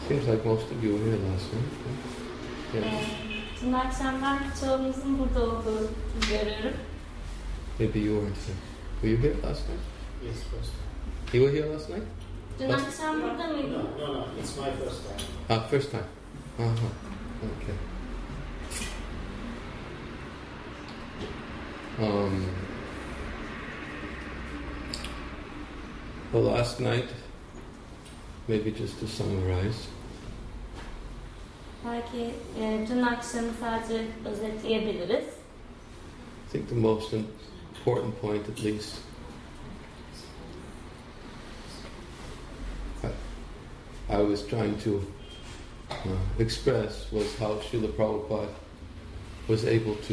Seems like most of you were here last night. Yeah. Dün akşamdan çoğunuzun burada olduğunu görüyorum. Maybe you weren't here. Were you here last night? Yes, first time. You were here last night? Dün akşam burada mıydın? No, it's my first time. First time. Uh-huh. Okay. Well, last night, maybe just to summarize. Belki dün akşamı sadece özetleyebiliriz. I think the most important point, at least, I was trying to express was how Srila Prabhupada was able to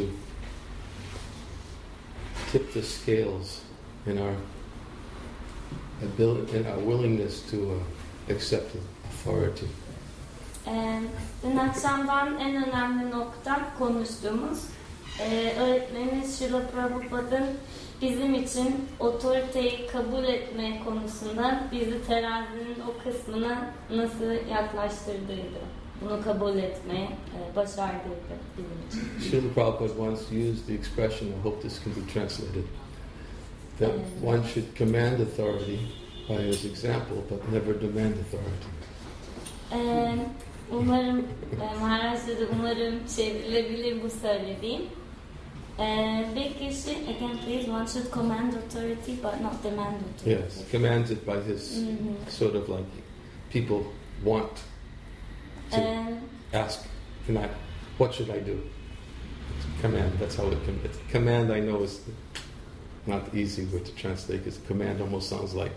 tip the scales in our ability, in our willingness to accept authority. Dün akşamdan en önemli nokta konuştuğumuz öğretmenimiz Srila Prabhupa'nın bizim için otoriteyi kabul etme konusunda bizi terazinin o kısmına nasıl yaklaştırdığıydı. Bunu kabul etmeye başardıydı bizim için. Srila Prabhupada once used the expression, I hope this can be translated, that one should command authority by his example, but never demand authority. Umarım Maharaj'da da çevrilebilir bu söylediğim. Bir kişi, again please, one should command authority but not demand authority. Yes, commands it by his sort of like people want to ask, what should I do? Command, that's how it can. Command, I know, is not the easy word to translate because command almost sounds like.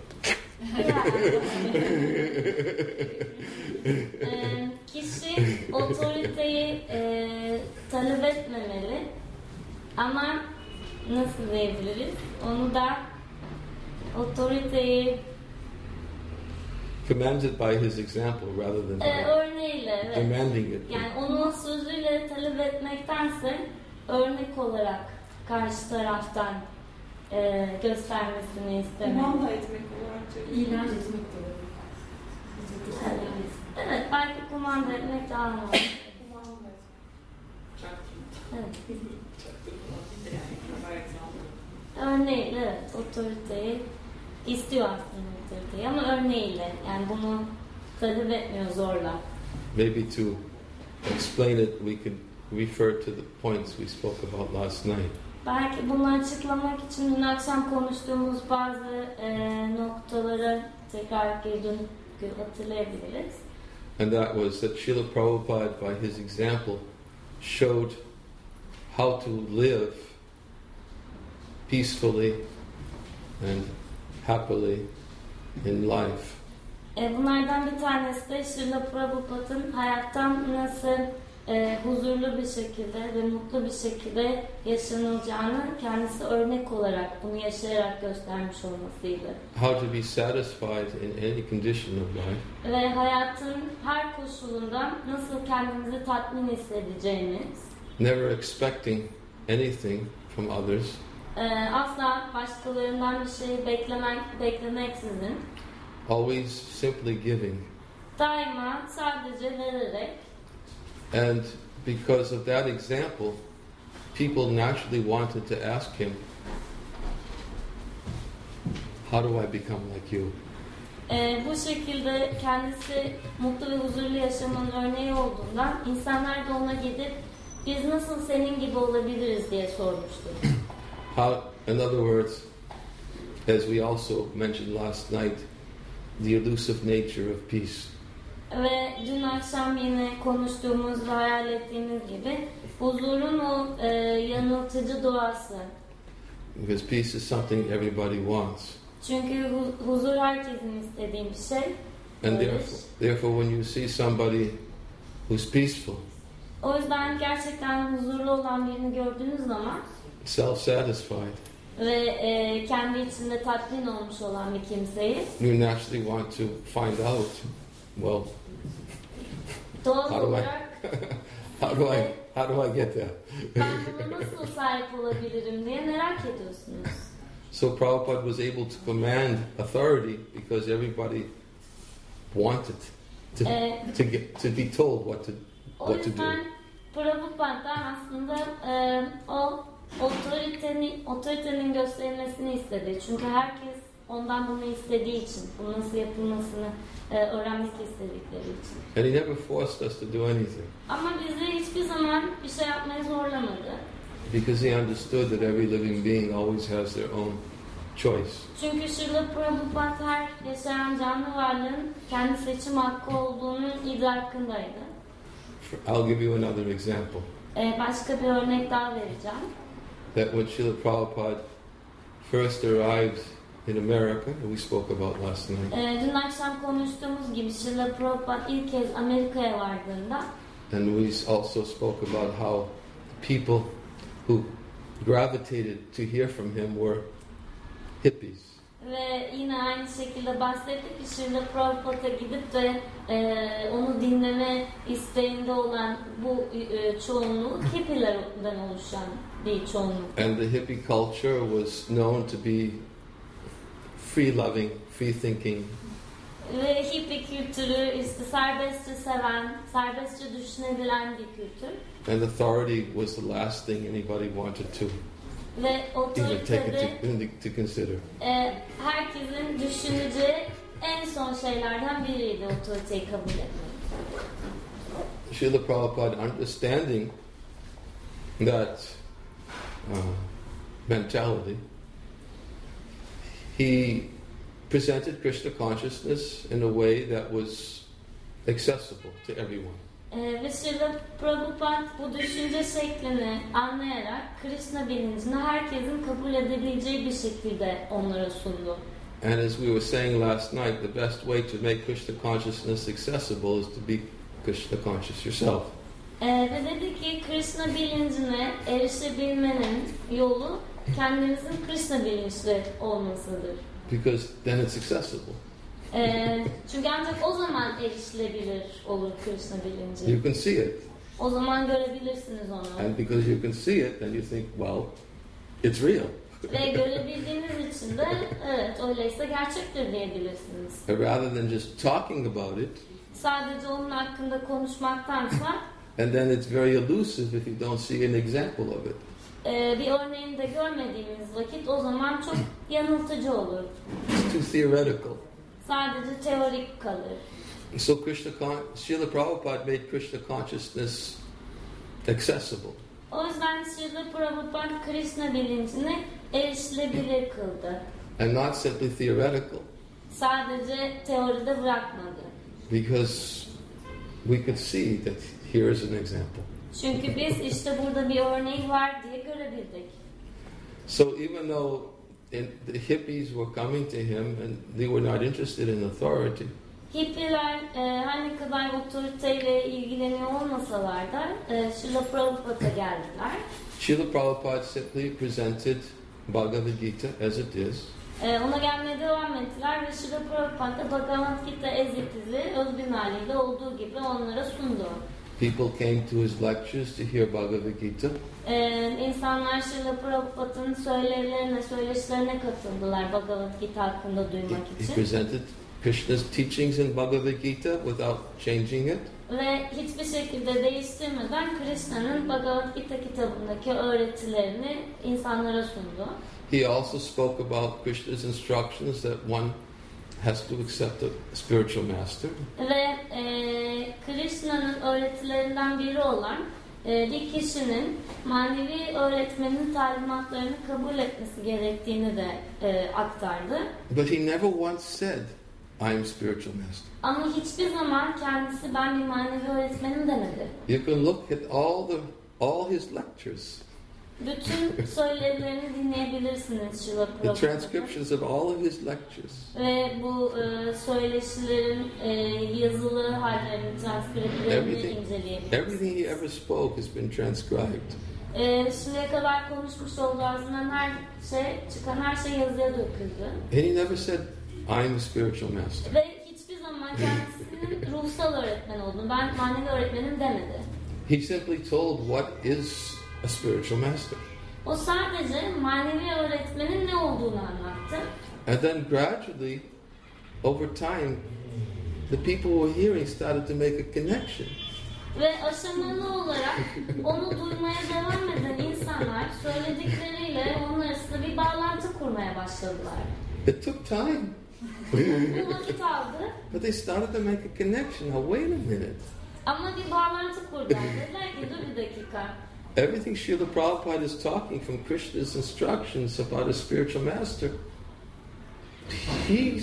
Kişi otoriteyi talep etmemeli ama nasıl diyebiliriz? Onu da otoriteyi commands it by his example rather than örneğiyle, evet. Demanding it. Yani onun sözüyle talep etmektense örnek olarak karşı taraftan göstermesini istemeli. Kumanda etmek olarak ilan etmek de olur. Evet, belki kumanda etmek daha önemli. kumanda etmek. Evet. Örneğiyle, evet, otoriteyi istiyor aslında otoriteyi ama örneğiyle, yani bunu talep etmiyor zorla. Maybe to explain it, we could refer to the points we spoke about last night. Belki bunu açıklamak için dün akşam konuştuğumuz bazı noktalara tekrar geri dönüp hatırlayabiliriz. And that was that Srila Prabhupada, by his example, showed how to live peacefully and happily in life. Bunlardan bir tanesi de Srila Prabhupa'nın hayattan nasıl huzurlu bir şekilde ve mutlu bir şekilde yaşanılacağını kendisi örnek olarak, bunu yaşayarak göstermiş olmasıydı. How to be satisfied in any condition of life. Ve hayatın her koşulunda nasıl kendimizi tatmin hissedeceğimiz. Never expecting anything from others. Asla başkalarından bir şey beklemeksizin. Always simply giving. Daima sadece vererek. And because of that example, people naturally wanted to ask him, how do I become like you? Bu şekilde kendisi mutlu ve huzurlu yaşamanın örneği olduğundan insanlar da ona gidip biz nasıl senin gibi olabiliriz diye sormuştur. How, in other words, as we also mentioned last night, the elusive nature of peace. Ve dün akşam yine konuştuğumuz ve hayal ettiğimiz gibi huzurun o yanıltıcı doğası. Because peace is something everybody wants. Çünkü huzur herkesin istediği bir şey. And therefore when you see somebody who's peaceful, o yüzden gerçekten huzurlu olan birini gördüğünüz zaman self-satisfied, ve kendi içinde tatmin olmuş olan bir kimseyi you naturally want to find out, well, doğal olarak how do I get there? Ben buna nasıl sahip olabilirim diye merak ediyorsunuz. So Prabhupada was able to command authority because everybody wanted to be told what to O do. yüzden Prabhupada aslında o otoritenin gösterilmesini istedi. Çünkü herkes ondan bunu istediği için, bunun nasıl yapılmasını öğrenmek istedikleri için. And he never forced us to do anything. Ama bizi hiçbir zaman bir şey yapmaya zorlamadı. Because he understood that every living being always has their own choice. Çünkü Srila Prabhupada her yaşayan canlı varlığın kendi seçim hakkı olduğunun idrakındaydı. I'll give you another example. Başka bir örnek daha vereceğim. That when Srila Prabhupada first arrived in America, we spoke about last night. Dün akşam konuştuğumuz gibi Srila Prabhupada ilk kez Amerika'ya vardığında And we also spoke about how the people who gravitated to hear from him were hippies. ve yine aynı şekilde bahsettik ki Srila Prabhupa'ya gidip de onu dinleme isteğinde olan bu çoğunluğu hippilerden oluşan bir çoğunluk. And the hippie culture was known to be free loving, free thinking. Ve hippie kültürü işte serbestçe seven, serbestçe düşünebilen bir kültür. And authority was the last thing anybody wanted to Ve even take otoritede it to consider. herkesin düşüneceği en son şeylerden biriydi otoriteyi kabul etmek. Srila Prabhupada, understanding that mentality, he presented Krishna consciousness in a way that was accessible to everyone. Ve Srila Prabhupada bu düşünce şeklini anlayarak Krishna bilincini herkesin kabul edebileceği bir şekilde onlara sundu. And as we were saying last night, the best way to make Krishna consciousness accessible is to be Krishna conscious yourself. Ve dedi ki Krishna bilincine erişebilmenin yolu kendimizin Krishna bilinçli olmasıdır. Because then it's accessible. Çünkü ancak o zaman erişilebilir olur Krishna bilinci. You can see it. O zaman görebilirsiniz onu. And because you can see it, then you think, well, it's real. Ve görebildiğiniz için de evet öyleyse gerçektir diyebilirsiniz. Rather than just talking about it, Sadece onun hakkında konuşmaktansa and then it's very elusive if you don't see an example of it. bir örneğini de görmediğimiz vakit o zaman çok yanıltıcı olur. It's too theoretical. Sadece teorik kalır. So Srila Prabhupada made Krishna consciousness accessible. O yüzden Srila Prabhupada Krishna bilincini erişilebilir kıldı. And not simply theoretical. Sadece teoride bırakmadı. Because we could see that here is an example. Çünkü biz işte burada bir örneği var diye görebildik. So even though the hippies were coming to him and they were not interested in authority, Hippiler her ne kadar otoriteyle ilgileniyor olmasalar da Srila Prabhupa'ya geldiler. Srila Prabhupada simply presented Bhagavad Gita as it is. Ona gelmeye devam ettiler ve Srila Prabhupada Bhagavad Gita as it is'i özgün haliyle olduğu gibi onlara sundu. People came to his lectures to hear Bhagavad Gita. İnsanlar Srila Prabhupa'nın söyleşilerine katıldılar Bhagavad Gita hakkında duymak He için. presented Krishna's teachings in Bhagavad Gita without changing it. Ve hiçbir şekilde değiştirmeden Krishna'nın Bhagavad Gita kitabındaki öğretilerini insanlara sundu. He also spoke about Krishna's instructions that one has to accept a spiritual master. Ve Krishna'nın öğretilerinden biri olan bir kişinin manevi öğretmenin talimatlarını kabul etmesi gerektiğini de aktardı. But he never once said, I am spiritual master. Ama hiçbir zaman kendisi ben bir manevi öğretmenim demedi. You can look at all his lectures. Bütün söylevilerini dinleyebilirsiniz Srila The Prabhupa'da. transcriptions of all of his lectures. Ve bu söyleşilerin yazılı hallerini, transkriplerini inceleyebilirsiniz. Everything he ever spoke has been transcribed. Şimdiye kadar konuşmuş olduğu ağzından çıkan her şey yazıya döküldü. And he never said, I am a spiritual master. Ve hiçbir zaman kendisinin ruhsal öğretmen olduğunu, ben manevi öğretmenim demedi. He simply told what is a spiritual master. O sadece manevi öğretmenin ne olduğunu anlattı. And then gradually, over time, the people who were hearing started to make a connection. Ve aşamalı olarak onu duymaya devam eden insanlar söyledikleriyle onun arasında bir bağlantı kurmaya başladılar. It took time. Bu vakit aldı. But they started to make a connection. Now wait a minute. Ama bir bağlantı kurdular. Dediler ki dur bir dakika. Everything Srila Prabhupada is talking from Krishna's instructions about a spiritual master, he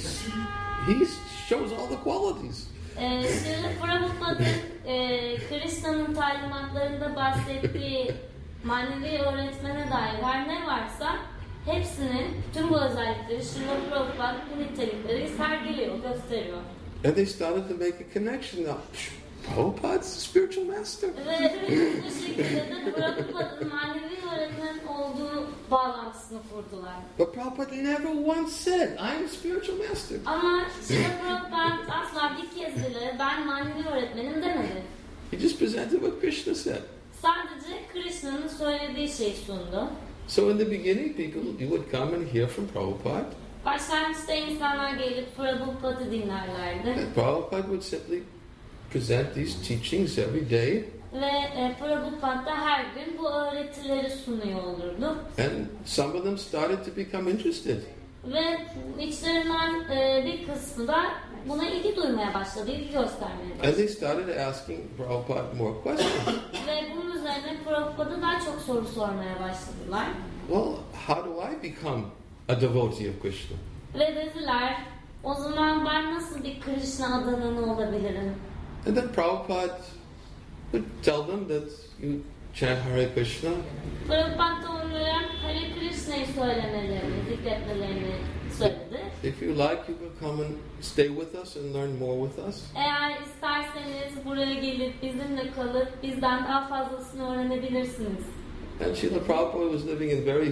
shows all the qualities. Srila Prabhupa'nın Krishna'nın talimatlarında bahsettiği manevi öğretmene dair her ne varsa hepsinin tüm bu özellikleri Srila Prabhupada bu nitelikleri sergiliyor, gösteriyor. And they started to make a connection. Now, Prabhupada's a spiritual master. Ve bu şekilde de Prabhupa'nın manevi öğretmen olduğu bağlantısını kurdular. But Prabhupada never once said, I'm a spiritual master. Ama Srila Prabhupada asla bir kez bile ben manevi öğretmenim demedi. He just presented what Krishna said. Sadece Krishna'nın söylediği şeyi sundu. So in the beginning, people, you would come and hear from Prabhupada. Başlangıçta insanlar gelip Prabhupa'yı dinlerlerdi. And Prabhupada would simply present these teachings every day. Ve Prabhupada da her gün bu öğretileri sunuyor olurdu. And some of them started to become interested. Ve içlerinden bir kısmı da buna ilgi duymaya başladı, ilgi göstermeye And başladı. they started asking Prabhupada more questions. Ve bunun üzerine Prabhupada daha çok soru sormaya başladılar. Well, how do I become a devotee of Krishna? Ve dediler, o zaman ben nasıl bir Krishna adananı olabilirim? And then Prabhupada would tell them that you chant Hare Krishna. Prabhupada da onlara Hare Krishna'yı söylemelerini, zikretmelerini söyledi. If you like, you can come and stay with us and learn more with us. Eğer isterseniz buraya gelip bizimle kalıp bizden daha fazlasını öğrenebilirsiniz. And Srila Prabhupada was living in very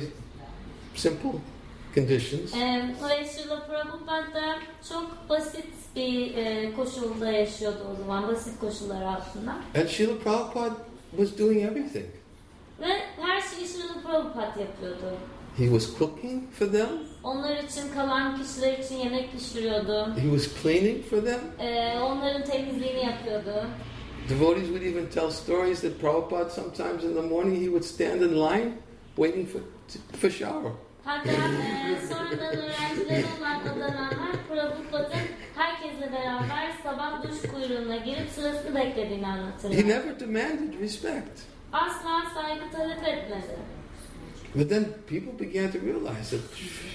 simple conditions. Ve Srila Prabhupada da çok basit bir koşulda yaşıyordu o zaman, basit koşullar altında. And Srila Prabhupada was doing everything. Ve her şeyi Srila Prabhupada yapıyordu. He was cooking for them. Onlar için, kalan kişiler için yemek pişiriyordu. He was cleaning for them. Onların temizliğini yapıyordu. Devotees would even tell stories that Prabhupada sometimes in the morning he would stand in line waiting for shower. Hatta sonradan öğrencileri olan adananlar Prabhupa'nın herkesle beraber sabah duş kuyruğuna girip sırasını beklediğini anlatırlar. He never demanded respect. Asla saygı talep etmedi. But then people began to realize that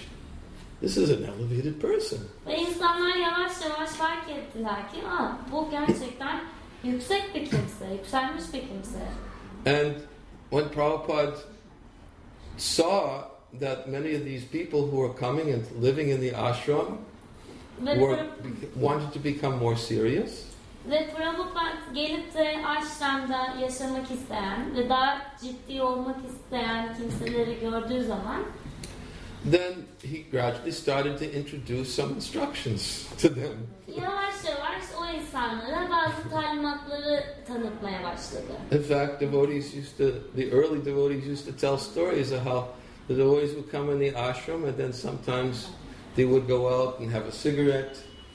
this is an elevated person. Ve insanlar yavaş yavaş fark ettiler ki bu gerçekten yüksek bir kimse, yükselmiş bir kimse. And when Prabhupada saw that many of these people who were coming and living in the ashram wanted to become more serious. Ve Prabhupada gelip de ashramda yaşamak isteyen ve daha ciddi olmak isteyen kimseleri gördüğü zaman then he gradually started to introduce some instructions to them. Yavaş yavaş o insanlara bazı talimatları tanıtmaya başladı. In fact, the early devotees used to tell stories of how the devotees would come in the ashram and then sometimes they would go out and have a cigarette.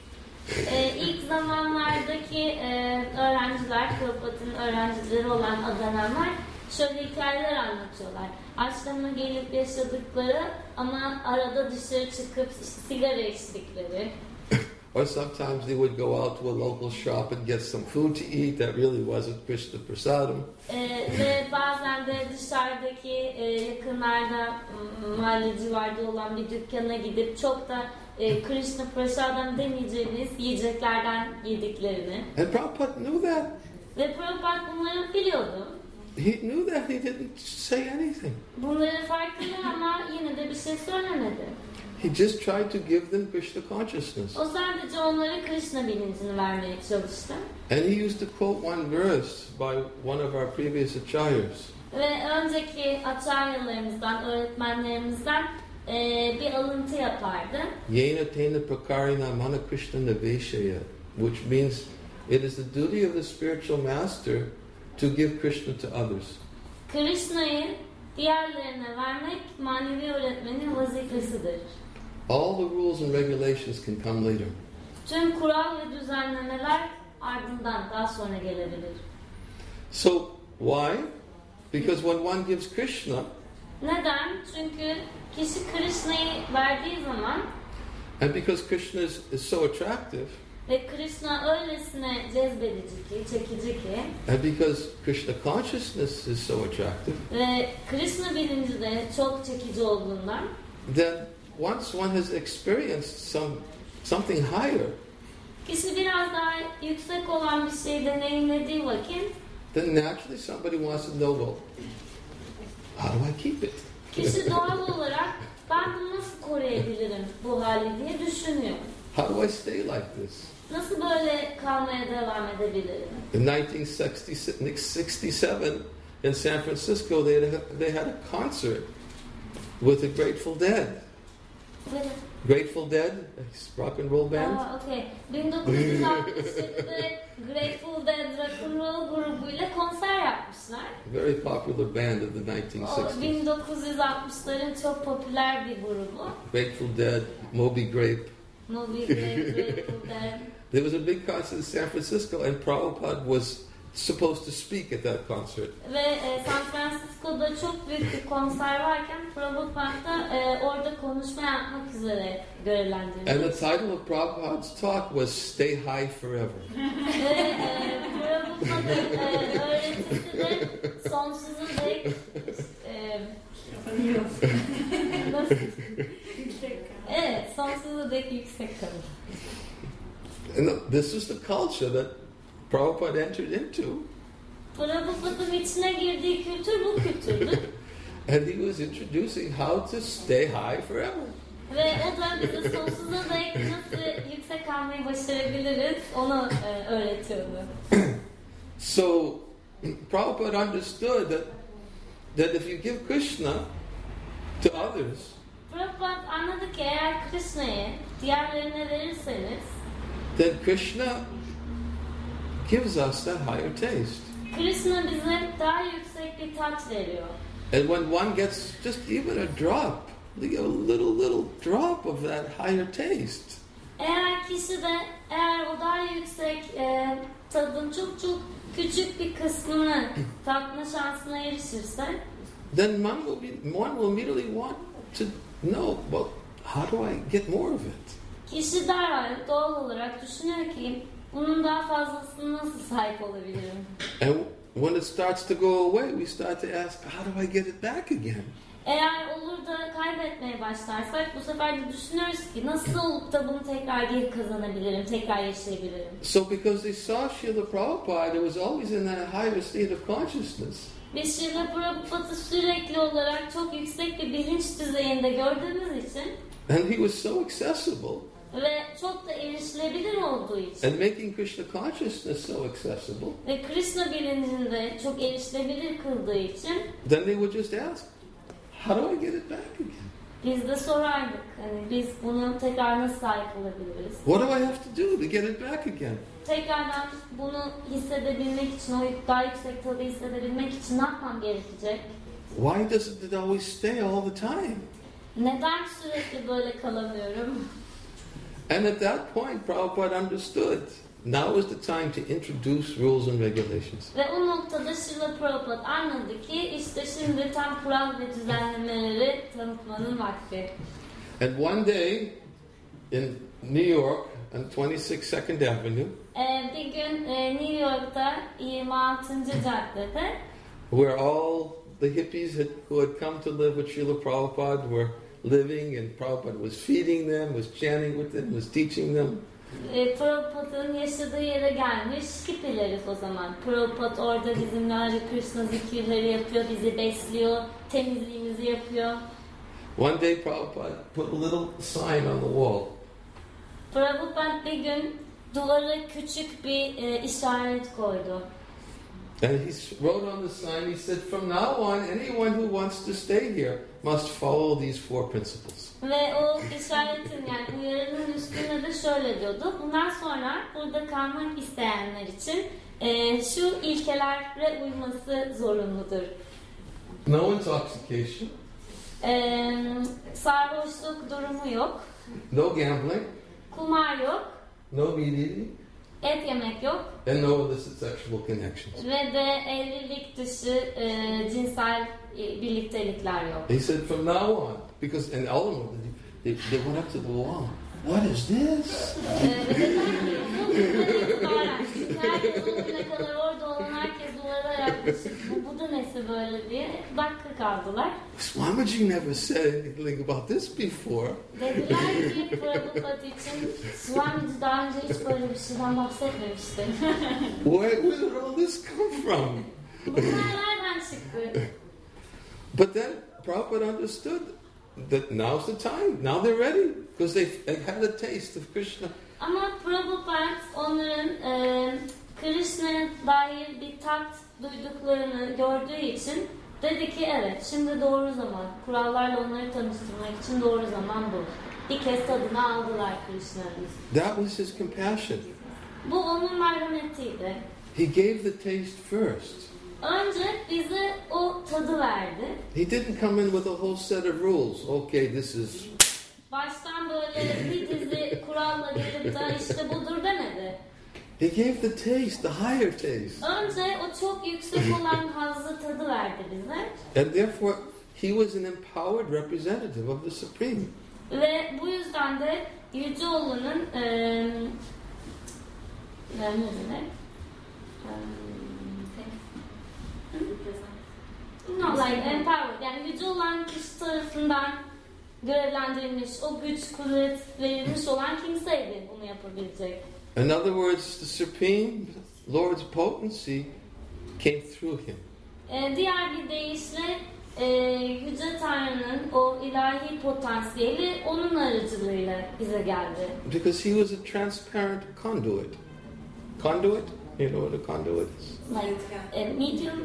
İlk zamanlardaki öğrenciler, Prabhupa'nın öğrencileri olan adananlar şöyle hikayeler anlatıyorlar. Ashram'a gelip yaşadıkları ama arada dışarı çıkıp sigara içtikleri. Or sometimes they would go out to a local shop and get some food to eat that really wasn't Krishna prasadam. Ve bazen de dışarıdaki yakınlarda mahalle civarında olan bir dükkana gidip çok da Krishna prasadam demeyeceğiniz yiyeceklerden yediklerini. And Prabhupada knew that. Ve Prabhupada bunları biliyordu. He knew that. He didn't say anything. Bunları farkında ama yine de bir şey söylemedi. He just tried to give them Krishna consciousness. O sadece onlara Krishna bilincini vermeye çalıştı. And he used to quote one verse by one of our previous acharyas. Ve önceki acharyalarımızdan, öğretmenlerimizden bir alıntı yapardı. Yena tena prakarina mana Krishna naveshaya, which means it is the duty of the spiritual master to give Krishna to others. Krishna'yı diğerlerine vermek manevi öğretmenin vazifesidir. All the rules and regulations can come later. Tüm kural ve düzenlemeler ardından daha sonra gelebilir. So, why? Because when one gives Krishna, Neden? Çünkü kişi Krishna'yı verdiği zaman and because Krishna is so attractive, ve Krishna öylesine cezbedici ki, çekici ki and because Krishna consciousness is so attractive, ve Krishna bilinci de çok çekici olduğundan then once one has experienced something higher, kişi biraz daha yüksek olan bir şeyi deneyimlediği vakit then naturally somebody wants to know, well, how do I keep it? kişi doğal olarak ben bunu nasıl koruyabilirim bu hali diye düşünüyor. How do I stay like this? Nasıl böyle kalmaya devam edebilirim? In 1967 in San Francisco, they had a concert with the Grateful Dead. Grateful Dead, a rock and roll band. Okay. 1967'de Grateful Dead rock and roll grubuyla konser yapmışlar. Very popular band of the 1960s. 1960'ların çok popüler bir grubu. Grateful Dead, Moby Grape. Moby Grape, Grateful Dead. There was a big concert in San Francisco, and Prabhupada was supposed to speak at that concert. Ve San Francisco'da çok büyük bir konser varken Prabhupada da orada konuşma yapmak üzere görevlendirildi. And the title of Prabhupada's talk was "Stay High Forever." Ve Prabhupa'nın öğretisi de sonsuza dek evet, sonsuza dek yüksek kalır. And this is the culture that Prabhupada entered into. Prabhupa'nın içine girdiği kültür bu kültürdü. And he was introducing how to stay high forever. Ve o da bize sonsuza dek nasıl yüksek kalmayı başarabiliriz onu öğretiyordu. So Prabhupada understood that if you give Krishna to others, Prabhupada anladı ki eğer Krishna'yı diğerlerine verirseniz then Krishna gives us that higher taste. Krishna bize daha yüksek bir tat veriyor. And when one gets just even a drop, a little drop of that higher taste, Eğer kişi de o daha yüksek tadın çok küçük bir kısmını tatma şansına erişirse then one will immediately want to know, well, how do I get more of it? kişi derhal doğal olarak düşünüyor ki bunun daha fazlasını nasıl sahip olabilirim? And when it starts to go away, we start to ask, how do I get it back again? Eğer olur da kaybetmeye başlarsak bu sefer de düşünüyoruz ki nasıl olup da bunu tekrar geri kazanabilirim, tekrar yaşayabilirim. So because they saw Srila Prabhupada, it was always in that higher state of consciousness. Biz Srila Prabhupa'yı sürekli olarak çok yüksek bir bilinç düzeyinde gördüğümüz için And he was so accessible. ve çok da erişilebilir olduğu için And making Krishna consciousness so accessible. ve Krishna bilincini de çok erişilebilir kıldığı için Then they would just ask, how do I get it back again? biz de sorardık. Hani biz bunu tekrar nasıl sahip olabiliriz? What do I have to do to get it back again? Tekrardan bunu hissedebilmek için, o daha yüksek tadı hissedebilmek için ne yapmam gerekecek? Why doesn't it always stay all the time? Neden sürekli böyle kalamıyorum? And at that point, Prabhupada understood. Now is the time to introduce rules and regulations. Ve o noktada Srila Prabhupada anladı ki işte şimdi tam kural ve düzenlemeleri tanıtmanın vakti. And one day in New York on 26 Second Avenue, Bir gün New York'ta 26. caddede where all the hippies who had come to live with Srila Prabhupada were living, and Prabhupada was feeding them, was chanting with them, was teaching them. Prabhupa'nın yaşadığı yere gelmiş hippileriz o zaman. Prabhupada orada bizimle Hare Krishna zikirleri yapıyor, bizi besliyor, temizliğimizi yapıyor. One day Prabhupada put a little sign on the wall. Prabhupada bir gün duvara küçük bir işaret koydu. And he wrote on the sign, he said, from now on, anyone who wants to stay here must follow these four principles. Ve o işaretin yani uyarının üstüne de şöyle diyordu. Bundan sonra burada kalmak isteyenler için şu ilkelere uyması zorunludur. No intoxication. Sarhoşluk durumu yok. No gambling. Kumar yok. no meat eating, et yemek yok and no illicit sexual connections. ve de evlilik dışı cinsel birliktelikler yok. He said from now on, because and all of them, they went up to the wall. What is this? Herkes o güne kadar orada olan herkes duvara yaklaşıp bu da nesi böyle diye dakika kaldılar. Swamiji never said anything about this before. Dediler ki Prabhupada için Swamiji daha önce hiç böyle bir şeyden bahsetmemişti. Where did all this come from? Bunlar nereden çıktı? But then Prabhupada understood that now's the time. Now they're ready because they've had a taste of Krishna. Ama Prabhupada onların Krishna'ya dair bir tat duyduklarını gördüğü için dedi ki evet şimdi doğru zaman. Kurallarla onları tanıştırmak için doğru zaman bu. Bir kez tadını aldılar Krishna'nın. That was his compassion. Bu onun merhametiydi. He gave the taste first. Önce bize o tadı verdi. He didn't come in with a whole set of rules. Okay, this is... Baştan böyle bir dizi kuralla gelip de işte budur demedi. He gave the taste, the higher taste. Önce o çok yüksek olan hazzı tadı verdi bize. And therefore, he was an empowered representative of the Supreme. Ve bu yüzden de Yüceoğlu'nun empowered, yani yüce olan kişi tarafından görevlendirilmiş, o güç, kudret verilmiş olan kimseydi bunu yapabilecek. In other words, the Supreme Lord's potency came through him. Diğer bir deyişle Yüce Tanrı'nın o ilahi potansiyeli onun aracılığıyla bize geldi. Because he was a transparent conduit. Conduit? You know what a conduit is? Like medium,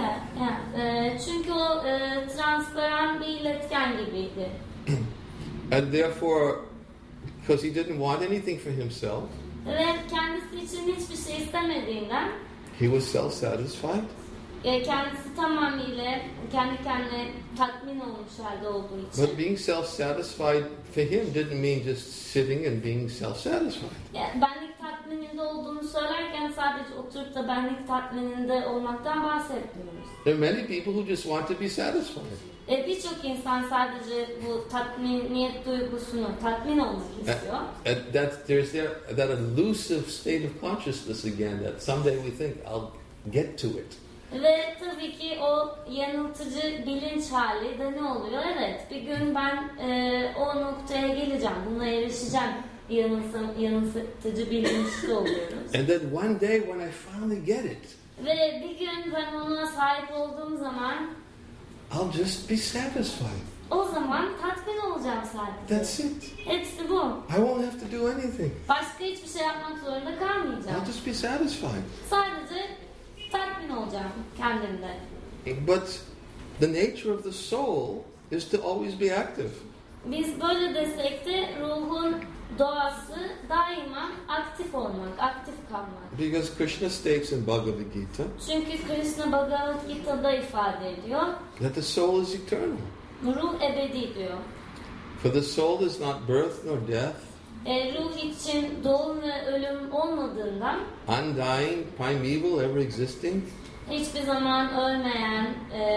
çünkü o transparan bir iletken gibiydi. And therefore, because he didn't want anything for himself, Ve kendisi için hiçbir şey istemediğinden he was self-satisfied. Kendisi tamamıyla kendi kendine tatmin olmuş halde olduğu için. But being self-satisfied for him didn't mean just sitting and being self-satisfied. Benlik tatmininde olduğunu söylerken sadece oturup da benlik tatmininde olmaktan bahsetmiyoruz. There are many people who just want to be satisfied. Birçok insan sadece bu tatminiyet duygusunu tatmin olmak istiyor. There's that elusive state of consciousness again that someday we think I'll get to it. Ve tabii ki o yanıltıcı bilinç hali de ne oluyor? Evet, bir gün ben o noktaya geleceğim, buna erişeceğim. Yanıltıcı bilinçli oluyoruz. And then one day when I finally get it, ve bir gün ben ona sahip olduğum zaman I'll just be satisfied. O zaman tatmin olacağım sadece. That's it. Hepsi bu. I won't have to do anything. Başka hiçbir şey yapmak zorunda kalmayacağım. I'll just be satisfied. Sadece tatmin olacağım kendimde. But the nature of the soul is to always be active. Biz böyle desek de ruhun doğası daima aktif olmak, aktif kalmak. Because Krishna states in Bhagavad Gita, çünkü Krishna Bhagavad Gita'da ifade ediyor, that the soul is eternal. Ruh ebedi diyor. For the soul is not birth nor death. Ruh için doğum ve ölüm olmadığından, undying, primeval, ever existing, hiçbir zaman ölmeyen,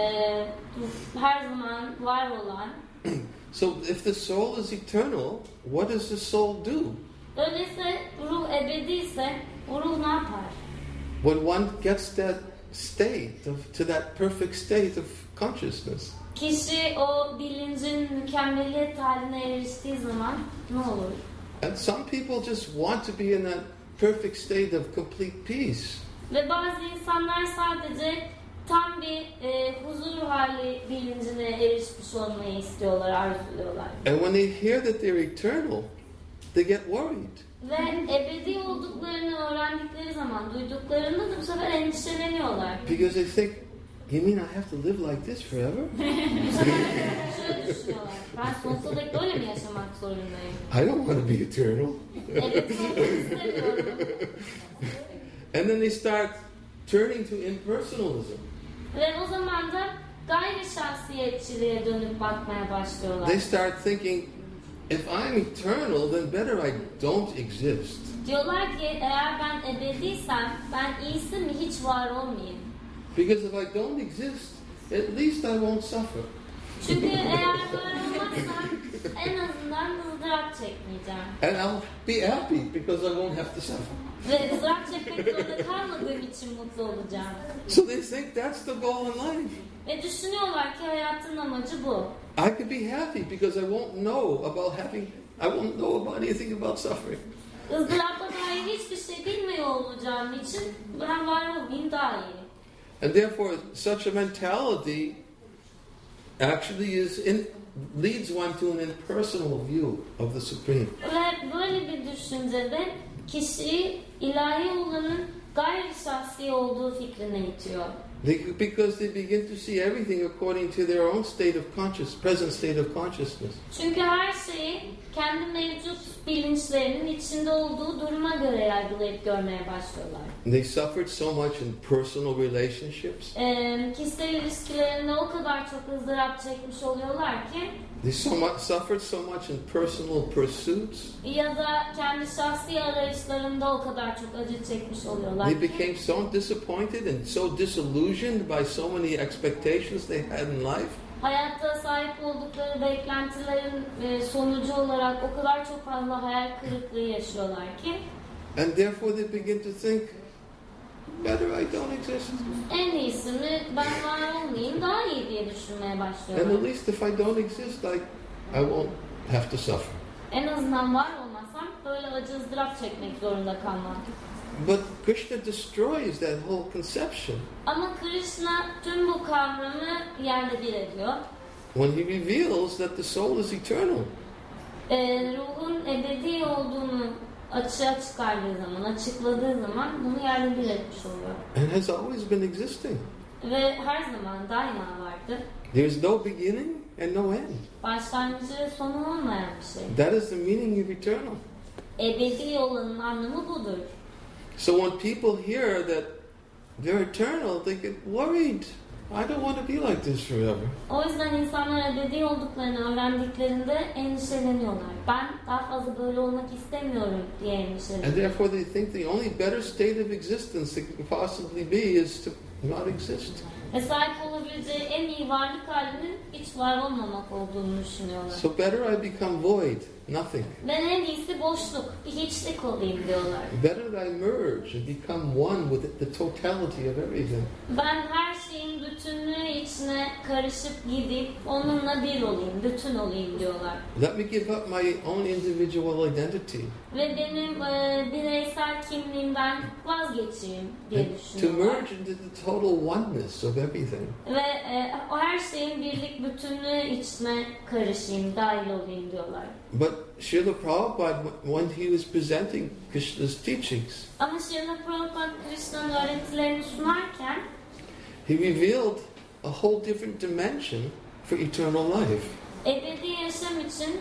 her zaman var olan. So if the soul is eternal, what does the soul do? Öyleyse ruh ebediyse o ruh ne yapar? When one gets that state to that perfect state of consciousness, kişi o bilincin mükemmeliyet haline eriştiği zaman ne olur? And some people just want to be in that perfect state of complete peace. Ve bazı insanlar sadece tam bir huzur hali bilincine erişmiş olmayı istiyorlar, arzuluyorlar. And when they hear that they're eternal, they get worried. Ve ebedi olduklarını öğrendikleri zaman, duyduklarında da bu sefer endişeleniyorlar. Because they think, you mean I have to live like this forever? Bu sefer şöyle düşünüyorlar. Ben sonsuza dek böyle mi yaşamak zorundayım? I don't want to be eternal. Evet, olmak istemiyorum. And then they start turning to impersonalism. Ve o zaman da gayri şahsiyetçiliğe dönüp bakmaya başlıyorlar. They start thinking, if I'm eternal, then better I don't exist. Diyorlar ki eğer ben ebediysem ben iyisi mi hiç var olmayayım. Because if I don't exist, at least I won't suffer. Çünkü eğer var olmazsam en azından ızdırap çekmeyeceğim. And I'll be happy because I won't have to suffer. Ve ızdırap çekmek zorunda kalmadığım için mutlu olacağım. So they think that's the goal in life. Ve düşünüyorlar ki hayatın amacı bu. I could be happy because I won't know about anything about suffering. Izdırapla dair hiçbir şey bilmiyor olacağım için ben var olmayayım daha iyi. And therefore, such a mentality actually leads one to an impersonal view of the Supreme. Ve böyle bir düşüncede kişiyi ilahi olanın gayri şahsi olduğu fikrine itiyor. Because they begin to see everything according to their own present state of consciousness. Çünkü her şeyi kendi mevcut bilinçlerinin içinde olduğu duruma göre yargılayıp görmeye başlıyorlar. They suffered so much in personal relationships. Kişisel ilişkilerinde o kadar çok ızdırap çekmiş oluyorlar ki They suffered so much in personal pursuits. ya da kendi şahsi arayışlarında o kadar çok acı çekmiş oluyorlar They ki became so disappointed and so disillusioned by so many expectations they had in life. hayatta sahip oldukları beklentilerin sonucu olarak o kadar çok fazla hayal kırıklığı yaşıyorlar ki And therefore they begin to think, better I don't exist. en iyisi mi ben var olmayayım daha iyi diye düşünmeye And başlıyorlar. at least if I don't exist, I won't have to suffer. En azından var olmasam böyle acı ızdırap çekmek zorunda kalmam. But Krishna destroys that whole conception Ama Krishna tüm bu kavramı yerle bir ediyor. when he reveals that the soul is eternal. Ruhun ebedi olduğunu açığa çıkardığı zaman, açıkladığı zaman bunu yerle bir etmiş oluyor. And has always been existing. Ve her zaman daima vardır. There's no beginning and no end. Başlangıcı sonu olmayan bir şey. That is the meaning of eternal. Ebedi olanın anlamı budur. So when people hear that they're eternal, they get worried. I don't want to be like this forever. O yüzden insanlar ebedi olduklarını öğrendiklerinde endişeleniyorlar. Ben daha fazla böyle olmak istemiyorum diye And endişeleniyorlar. therefore they think the only better state of existence that could possibly be is to not exist. Ve sahip olabileceği en iyi varlık halinin hiç var olmamak olduğunu düşünüyorlar. So better I become void, nothing. Ben en iyisi boşluk, bir hiçlik olayım diyorlar. Better I merge and become one with the totality of everything. Ben her şeyin bütünlüğü içine karışıp gidip onunla bir olayım, bütün olayım diyorlar. Let me give up my own individual identity. Ve benim bireysel kimliğimden vazgeçeyim diye And to düşünüyorlar. merge into the total oneness of everything. Ve o her şeyin birlik bütünlüğü içine karışayım, dahil olayım diyorlar. But Srila Prabhupada, when he was presenting Krishna's teachings, Ama Srila Prabhupada Krishna'nın öğretilerini sunarken he revealed a whole different dimension for eternal life. ebedi yaşam için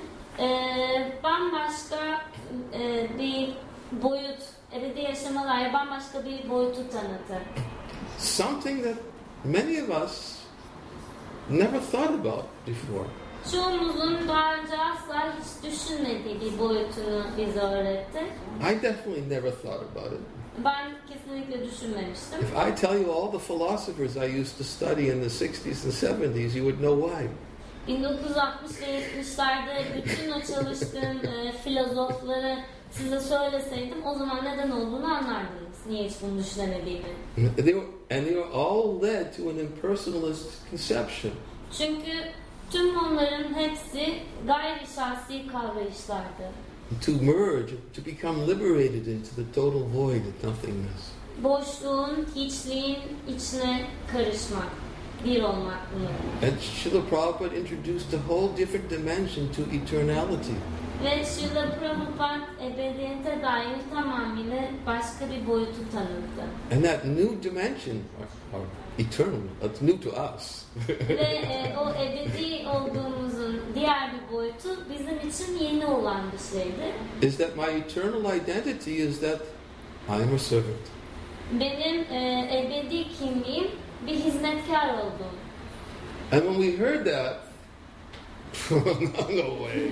bambaşka bir boyut, ebedi yaşama dair bambaşka bir boyutu tanıtır. Something that many of us never thought about before. Çoğumuzun daha önce asla hiç düşünmediği bir boyutunu bize öğretti. I definitely never thought about it. Ben kesinlikle düşünmemiştim. If I tell you all the philosophers I used to study in the 60s and 70s, you would know why. 1960 ve 70'lerde bütün o çalıştığım filozofları size söyleseydim o zaman neden olduğunu anlardınız. Niye hiç bunu düşünemediğimi. They were all led to an impersonalist conception. Çünkü tüm onların hepsi gayri şahsi kavrayışlardı. To merge, to become liberated into the total void of nothingness. Boşluğun, hiçliğin içine karışmak, bir olmak bunları. And Srila Prabhupada introduced a whole different dimension to eternality. Ve Srila Prabhupada ebediyete dair tamamıyla başka bir boyutu tanıttı. And that new dimension, or eternal, it's new to us. Ve o ebedi olduğumuzun diğer bir boyutu bizim için yeni olan bir şeydi. Is that my eternal identity is that I am a servant. Benim ebedi kimliğim bir hizmetkar olduğum. And when we heard that, No way.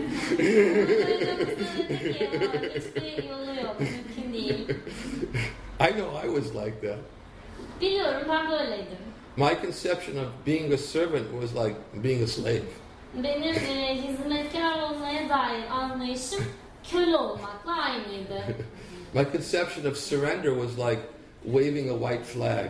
Hiçbir yolu yok, mümkün değil. I know I was like that. Biliyorum, ben böyleydim. My conception of being a servant was like being a slave. Benim hizmetkar olmaya dair anlayışım köle olmakla aynıydı. My conception of surrender was like waving a white flag.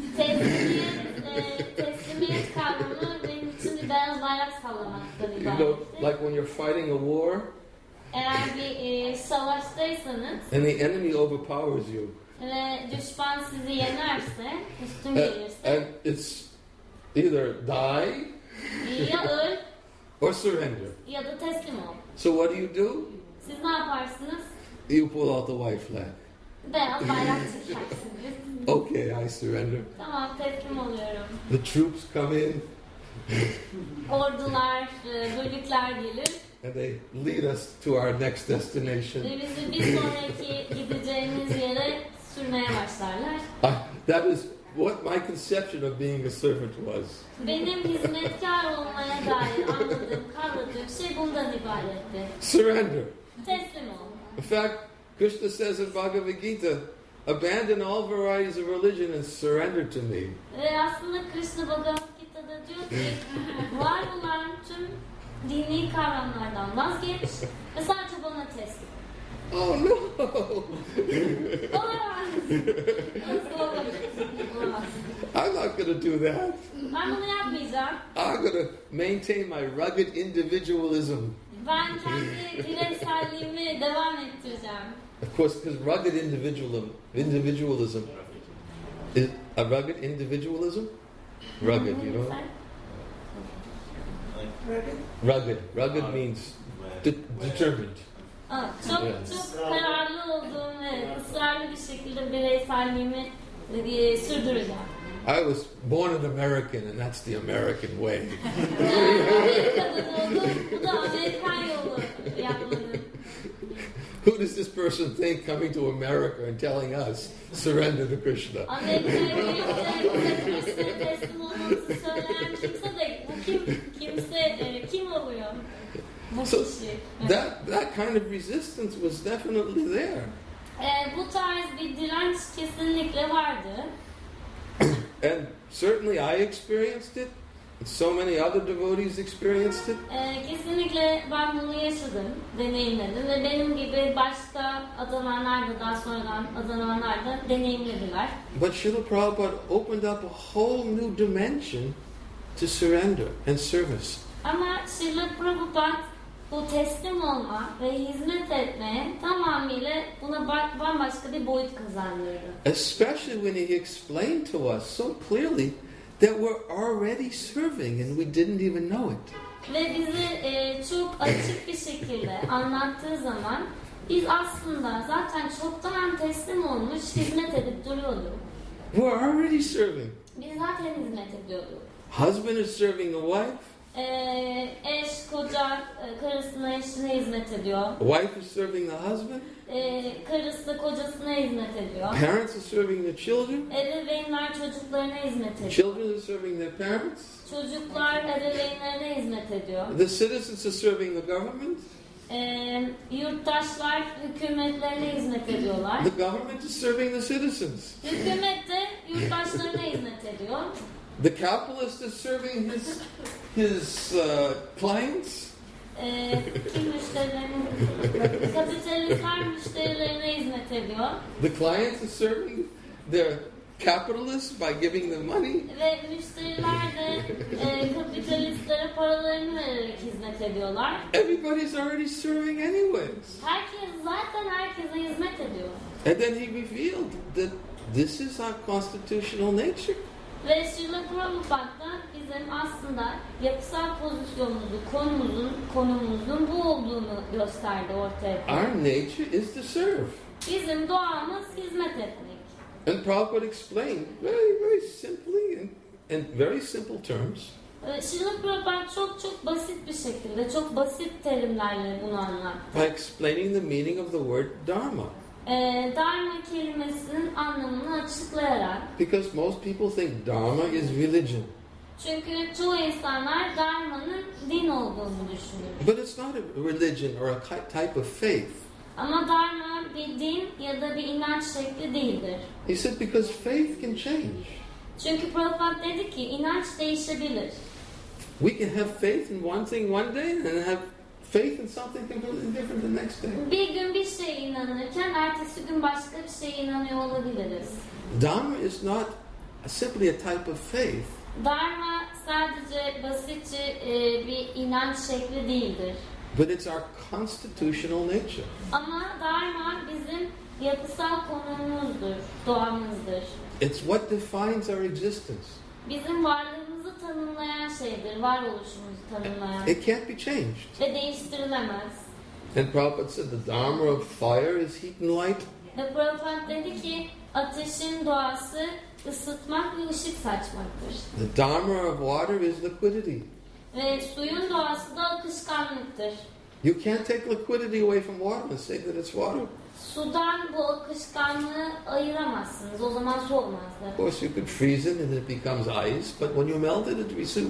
Teslimiyet kavramı benim için bir beyaz bayrak sallamaktan You know, ibaretti. like when you're fighting a war Eğer bir savaştaysanız and the enemy overpowers you. ve düşman sizi yenerse, üstün And gelirse it's either die ya öl or surrender. ya da teslim ol. So what do? Siz ne yaparsınız? You pull out the white flag. Beyaz bayrak çekersiniz. Okay, I surrender. Tamam, teslim oluyorum. The troops come in Ordular, bölükler gelir and they lead us to our next destination. ve bizi bir sonraki gideceğimiz yere sürmeye başlarlar. That is what my conception of being a servant was. Benim hizmetkar olmaya dair anladığım, kavradığım şey bundan ibaretti. Surrender. Teslim ol. In fact, Krishna says in Bhagavad Gita, abandon all varieties of religion and surrender to me. Ve aslında Krishna Bhagavad Gita'da diyor ki var olan tüm dini kavramlardan vazgeç ve sadece bana teslim. Oh no! Olamaz. Olamaz. I'm not going to do that. Ben bunu yapmayacağım. I'm going to maintain my rugged individualism. Ben kendi bireyselliğimi devam ettireceğim. Of course, because rugged individualism is a rugged individualism. Rugged, you know. Rugged means determined. Çok kararlı olduğum ve ısrarlı bir şekilde bireyselliğimi sürdüreceğim. I was born an American, and that's the American way. Amerika'da doğdum, bu da Amerikan yolu yapmanın. Who does this person think coming to America and telling us surrender to Krishna? Amerika'ya gelince Krishna teslim olmamızı söyleyen kimse de bu kim oluyor? Bu So kişi. that kind of resistance was definitely there. Bu tarz bir direnç kesinlikle vardı. And certainly I experienced it. And so many other devotees experienced it. Kesinlikle ben bunu yaşadım, deneyimledim ve benim gibi başka adananlar da daha sonradan adananlar da deneyimlediler. But Srila Prabhupada opened up a whole new dimension to surrender and service. Ama Srila Prabhupada bu teslim olma ve hizmet etmeye tamamıyla buna bambaşka bir boyut kazandırdı. Especially when he explained to us so clearly that we're already serving and we didn't even know it. Ve bizi çok açık bir şekilde anlattığı zaman biz aslında zaten çoktan teslim olmuş, hizmet edip duruyorduk. We're already serving. Biz zaten hizmet ediyorduk. Husband is serving the wife. Eş, koca, karısına, eşine hizmet ediyor. Wife is serving the husband. Karısı kocasına hizmet ediyor. Parents are serving the children. Ebeveynler çocuklarına hizmet ediyor. Children are serving their parents. Çocuklar ebeveynlerine hizmet ediyor. The citizens are serving the government. Yurttaşlar hükümetlerine hizmet ediyorlar. The government is serving the citizens. Hükümet de yurttaşlarına hizmet ediyor. The capitalist is serving his clients. Kim müşterilerine kapitalistler müşterilerine hizmet ediyor. The clients are serving their capitalists by giving them money. Ve müşteriler de kapitalistlere paralarını vererek hizmet ediyorlar. Everybody's already serving anyways. Herkes zaten herkese hizmet ediyor. And then he revealed that this is our constitutional nature. Ve Srila Prabhupa'da bizim aslında yapısal pozisyonumuzu, konumumuzun bu olduğunu gösterdi ortaya. Our nature is to serve. Bizim doğamız hizmet etmek. And Prabhupada explained very simply in very simple terms. Srila Prabhupada çok basit bir şekilde, çok basit terimlerle bunu anlattı. By explaining the meaning of the word dharma. Dharma kelimesinin anlamını açıklayarak. Because most people think dharma is religion. Çünkü çoğu insanlar Dharma'nın din olduğunu düşünür. But it's not a religion or a type of faith. Ama Dharma bir din ya da bir inanç şekli değildir. He said because faith can change. Çünkü Prabhupada dedi ki inanç değişebilir. We can have faith in one thing one day and have faith in something completely different the next day. Bir gün bir şeye inanırken ertesi gün başka bir şeye inanıyor olabiliriz. Dharma is not simply a type of faith. Dharma sadece basitçe bir inanç şekli değildir. But it's our constitutional nature. Ama Dharma bizim yapısal konumumuzdur, doğamızdır. It's what defines our existence. Bizim varlığımızı tanımlayan şeydir, varoluşumuzu tanımlayan. It can't be changed. Ve değiştirilemez. And Prabhupada said the Dharma of fire is heat and light. Ve Prabhupada dedi ki ateşin doğası ısıtmak ve ışık saçmaktır. The Dharma of water is liquidity. Ve suyun doğası da akışkanlıktır. You can't take liquidity away from water and say that it's water. Sudan bu akışkanlığı ayıramazsınız. O zaman su olmazdı. Of course, you could freeze it and it becomes ice, but when you melt it,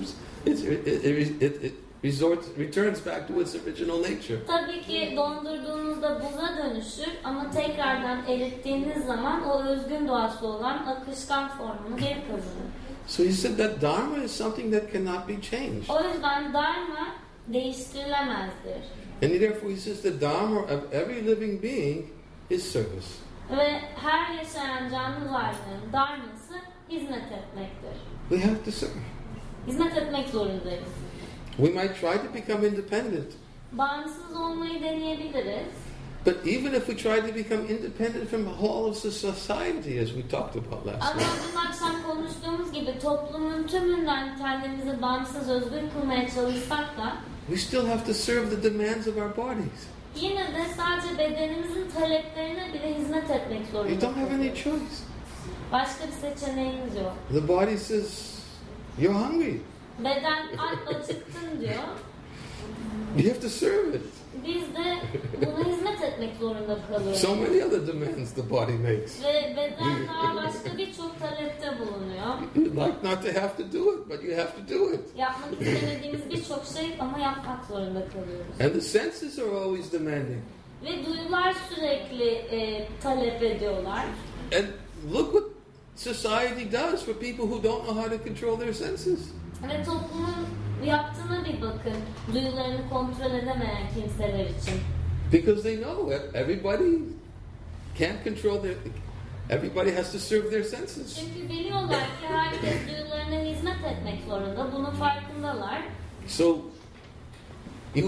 it returns back to its original nature. Tabii ki dondurduğunuzda buza dönüşür ama tekrardan erittiğiniz zaman o özgün doğası olan akışkan formunu geri kazanır. So he said that Dharma is something that cannot be changed. O yüzden Dharma değiştirilemezdir. And therefore he says the Dharma of every living being is service. Ve her yaşayan canlı varlığın Dharması hizmet etmektir. We have to serve. Hizmet etmek zorundayız. We might try to become independent. Bağımsız olmayı deneyebiliriz. But even if we try to become independent from the whole of society, as we talked about last Ama night, dün akşam konuştuğumuz gibi toplumun tümünden kendimizi bağımsız, özgür kılmaya çalışsak da we still have to serve the demands of our bodies. yine de sadece bedenimizin taleplerine bile hizmet etmek You zorundayız. don't have any choice. Başka bir seçeneğimiz yok. The body says, you're hungry. Beden acıktın diyor. You have to serve it. Biz de buna hizmet etmek zorunda kalıyoruz. So many other demands the body makes. Ve beden daha başka birçok talepte bulunuyor. You'd like not to have to do it, but you have to do it. Yapmak istemediğimiz birçok şey ama yapmak zorunda kalıyoruz. And the senses are always demanding. Ve duyular sürekli talep ediyorlar. And look what society does for people who don't know how to control their senses. Ve toplumun yaptığına bir bakın. Duyularını kontrol edemeyen kimseler için. Because they know everybody can't control everybody has to serve their senses. Çünkü biliyorlar ki herkes duyularına hizmet etmek zorunda. Bunun farkındalar. So you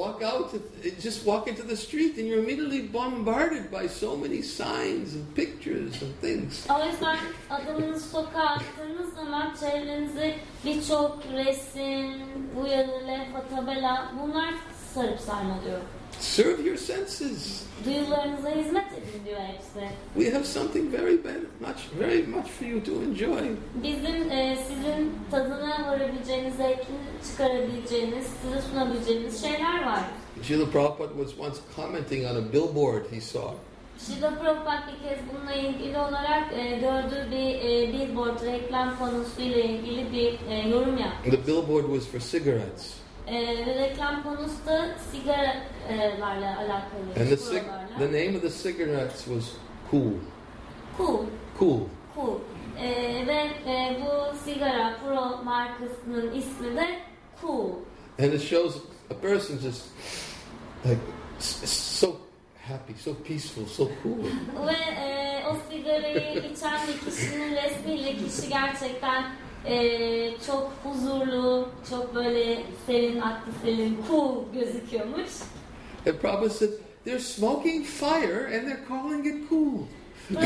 just walk into the street and you're immediately bombarded by so many signs and pictures and things. O yüzden adımınızı sokağa attığınız zaman çevrenize birçok resim, uyarı, levha, tabela bunlar sarıp sarmalıyor. Serve your senses. Duyularınıza hizmet edin diyor hepsi. We have something very much for you to enjoy. Bizim sizin tadına varabileceğiniz, zevkini çıkarabileceğiniz, size sunabileceğiniz şeyler var. Srila Prabhupada was once commenting on a billboard he saw. Srila Prabhupada bir kez bununla ilgili olarak gördüğü bir billboard, reklam panosuyla ilgili bir yorum yaptı. The billboard was for cigarettes. Reklam konusu da sigaralarla alakalı. And the name of the cigarettes was Cool. Cool. Cool. Cool. Ve bu sigara Pro markasının ismi de Cool. And it shows a person just like so happy, so peaceful, so cool. Ve o sigarayı içen bir kişinin resmiyle kişi gerçekten çok huzurlu, çok böyle serin, aklı serin, cool gözüküyormuş. And Prabhupada said, they're smoking fire and they're calling it cool. Bunlar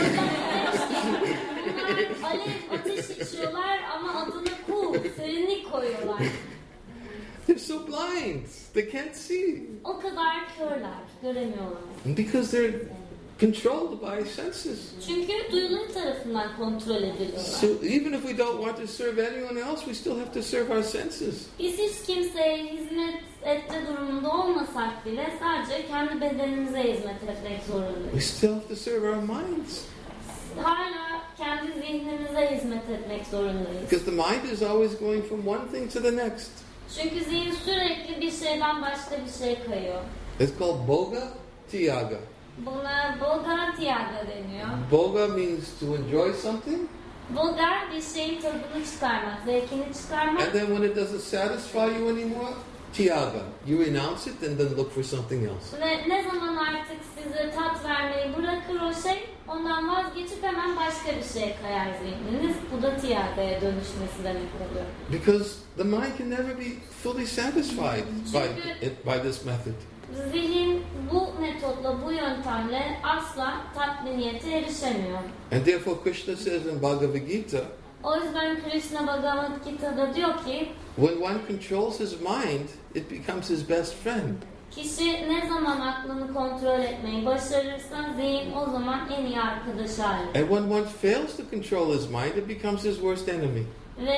ateş içiyorlar ama adını cool, serinlik koyuyorlar. They're so blind, they can't see. O kadar körler, göremiyorlar. Because they're controlled by senses. Çünkü duyuları tarafından kontrol ediliyorlar. So even if we don't want to serve anyone else, we still have to serve our senses. Biz hiç kimseye hizmet etme durumunda olmasak bile sadece kendi bedenimize hizmet etmek zorundayız. We still have to serve our minds. Hala kendi zihnimize hizmet etmek zorundayız. Because the mind is always going from one thing to the next. Çünkü zihin sürekli bir şeyden başka bir şey kayıyor. It's called Boga Tyaga. Buna Boga Tyaga deniyor. Boga means to enjoy something. Boga bir şeyin tadını çıkarmak, zevkini çıkarmak. And then when it doesn't satisfy you anymore, Tyaga. You renounce it and then look for something else. Ve ne zaman artık size tat vermeyi bırakır o şey, ondan vazgeçip hemen başka bir şeye kayar zihniniz. Bu da Tyaga'ya dönüşmesi demek oluyor. Because the mind can never be fully satisfied by this method. Zihin bu metotla, bu yöntemle asla tatminiyete erişemiyor. And therefore Krishna says in Bhagavad Gita, O yüzden Krishna Bhagavad Gita'da diyor ki, when one controls his mind, it becomes his best friend. kişi ne zaman aklını kontrol etmeyi başarırsa zihin o zaman en iyi arkadaşı haline. And when one fails to control his mind, it becomes his worst enemy. Ve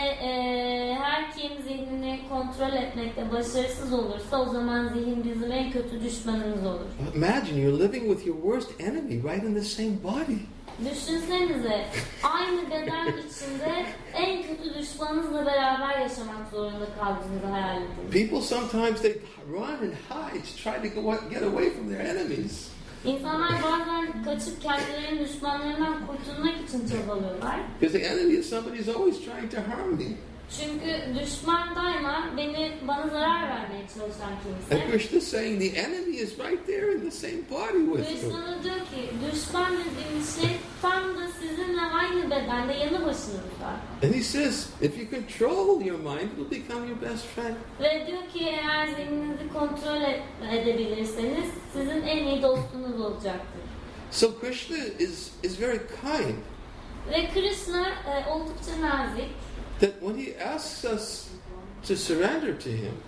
her kim zihnini kontrol etmekte başarısız olursa o zaman zihin bizim en kötü düşmanımız olur. Imagine you're living with your worst enemy right in the same body. Düşünsenize, aynı beden içinde en kötü düşmanınızla beraber yaşamak zorunda kaldığınızı hayal edin. People sometimes they run and hide to try to get away from their enemies. İnsanlar bazen kaçıp kendilerinin düşmanlarından kurtulmak için çabalıyorlar. Because the enemy is somebody who's always trying to harm me. Çünkü düşman daima bana zarar vermeye çalışan kimse. And Krishna is saying the enemy is right there in the same body with you. Krishna diyor ki düşman dediğimiz şey tam da sizinle aynı bedende yanı başınızda. And he says, if you control your mind, it will become your best friend. Ve diyor ki eğer zihninizi kontrol edebilirseniz sizin en iyi dostunuz olacaktır. So Krishna is very kind. Ve Krishna oldukça nazik. That when he asks us to surrender to him,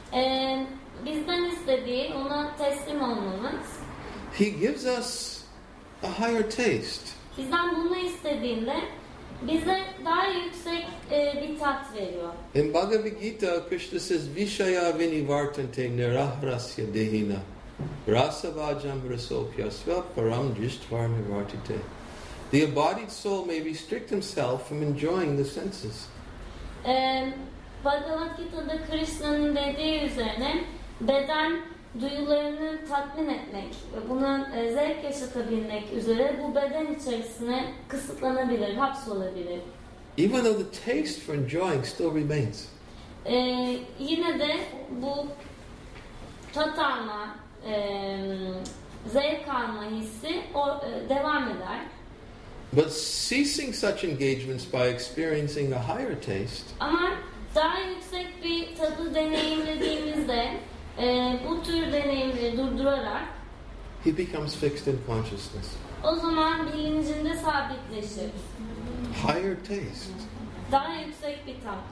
bizden istediği ona teslim olmamız. he gives us a higher taste. Bizden bunu istediğinde bize daha yüksek bir tat veriyor. In Bhagavad Gita, Krishna says, Vishaya vinivartante nirahrasya dehina rasavajam rasopyasva param drishtvar nivartite. The embodied soul may restrict himself from enjoying the senses. Bhagavad Gita'da Krishna'nın dediği üzerine beden duyularını tatmin etmek ve buna zevk yaşatabilmek üzere bu beden içerisine kısıtlanabilir, hapsolabilir. Even though the taste for enjoying still remains. Yine de bu tat alma, zevk alma hissi devam eder. But ceasing such engagements by experiencing a higher taste, ama daha yüksek bir tadı deneyimlediğimizde bu tür deneyimleri durdurarak he becomes fixed in consciousness. o zaman bilincinde sabitleşir. Higher taste. Daha yüksek bir tat.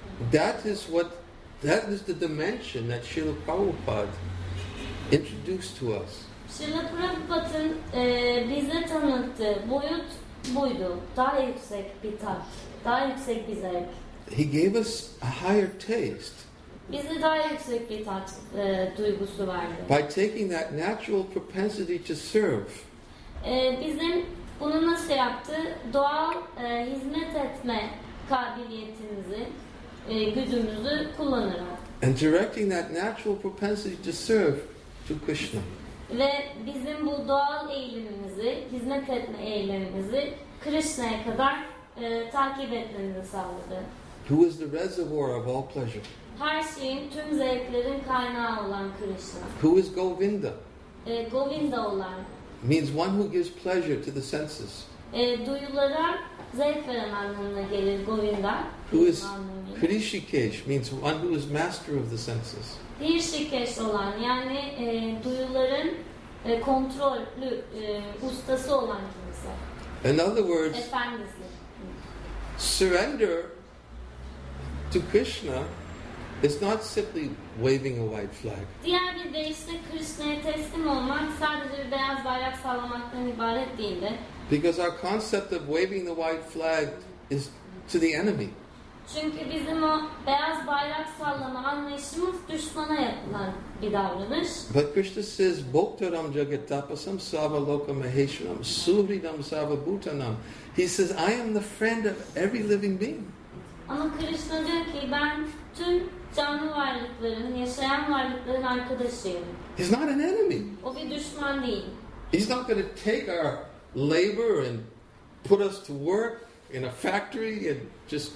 That is the dimension that Srila Prabhupada introduced to us. Srila Prabhupa'nın bize tanıttığı boyut buydu. Daha yüksek bir tat, daha yüksek bir zevk. He gave us a higher taste. Bize daha yüksek bir tat duygusu verdi. By taking that natural propensity to serve. Bizim bunu nasıl yaptı? Doğal hizmet etme kabiliyetimizi, gücümüzü kullanarak. And directing that natural propensity to serve to Krishna. Ve bizim bu doğal eğilimimizi, hizmet etme eğilimimizi Krishna'ya kadar takip etmemizi sağladı. Who is the reservoir of all pleasure? Her şeyin, tüm zevklerin kaynağı olan Krishna. Who is Govinda? Govinda olan. Means one who gives pleasure to the senses. Duyulara zevk veren anlamına gelir Govinda. Who is Hrishikesh? Means one who is master of the senses. Hrishikesh olan yani duyuların kontrollü ustası olan kimse. In other words, Efendisi. surrender to Krishna is not simply waving a white flag. Diğer bir deyişle Krishna'ya teslim olmak sadece bir beyaz bayrak sallamaktan ibaret değildir. Because our concept of waving the white flag is to the enemy. Çünkü bizim o beyaz bayrak sallama anlayışımız düşmana yapılan bir davranış. But Krishna says, Bhoktaram jagatapasam sava loka maheshwaram suhridam sava bhutanam. He says, I am the friend of every living being. Ama Krishna diyor ki ben tüm canlı varlıkların, yaşayan varlıkların arkadaşıyım. He's not an enemy. O bir düşman değil. He's not going to take our labor and put us to work in a factory and just,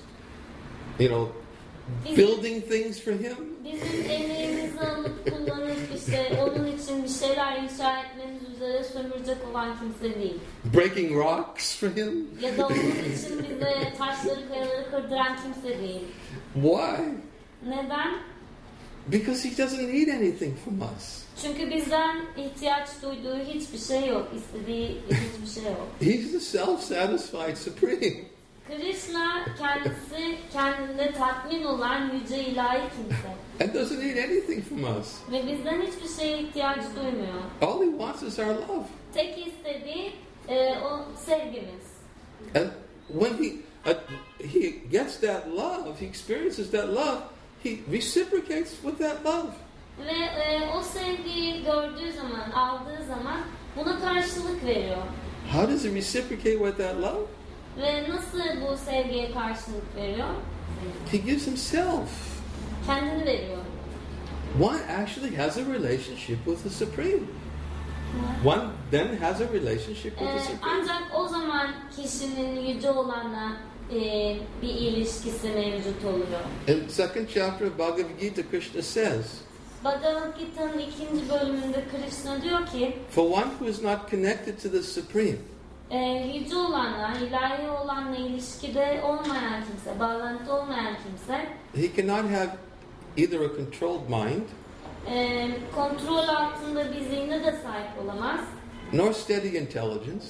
building things for him. Bizim emeğimizi alıp kullanıp işte onun için bir şeyler inşa etmemiz üzere sömürecek olan kimse değil. Breaking rocks for him. Ya da onun için bize taşları, kayaları kırdıran kimse değil. Why? Neden? Because he doesn't need anything from us. Çünkü bizden ihtiyaç duyduğu hiçbir şey yok, istediği hiçbir şey yok. He's the self-satisfied supreme. Krishna kendisi kendinde tatmin olan yüce ilahi kimse. And doesn't need anything from us. Ve bizden hiçbir şeye ihtiyaç duymuyor. All he wants is our love. Tek istediği o sevgimiz. And when he gets that love, he experiences that love, he reciprocates with that love. Ve o sevgiyi gördüğü zaman, aldığı zaman buna karşılık veriyor. How does he reciprocate with that love? Ve nasıl bu sevgiye karşılık veriyor? He gives himself. Kendini veriyor. One actually has a relationship with the Supreme. One then has a relationship with the Supreme. Ancak o zaman kişinin yüce olanla bir ilişkisi mevcut oluyor. In second chapter of Bhagavad Gita, Krishna says, Bhagavad Gita'nın 2. bölümünde Krishna diyor ki, for one who is not connected to the Supreme, yüce olanla, ilahi olanla ilişkide olmayan kimse, bağlantı olmayan kimse, he cannot have either a controlled mind, kontrol altında bir zihne de sahip olamaz, nor steady intelligence,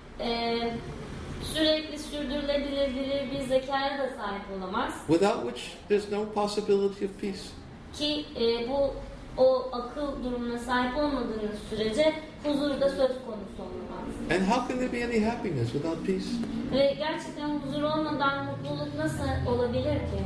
sürekli sürdürülebilir bir zekaya da sahip olamaz. without which there's no possibility of peace. Ki o akıl durumuna sahip olmadığınız sürece huzurda söz konusu olmaz. And how can there be any happiness without peace? Ve gerçekten huzur olmadan mutluluk nasıl olabilir ki?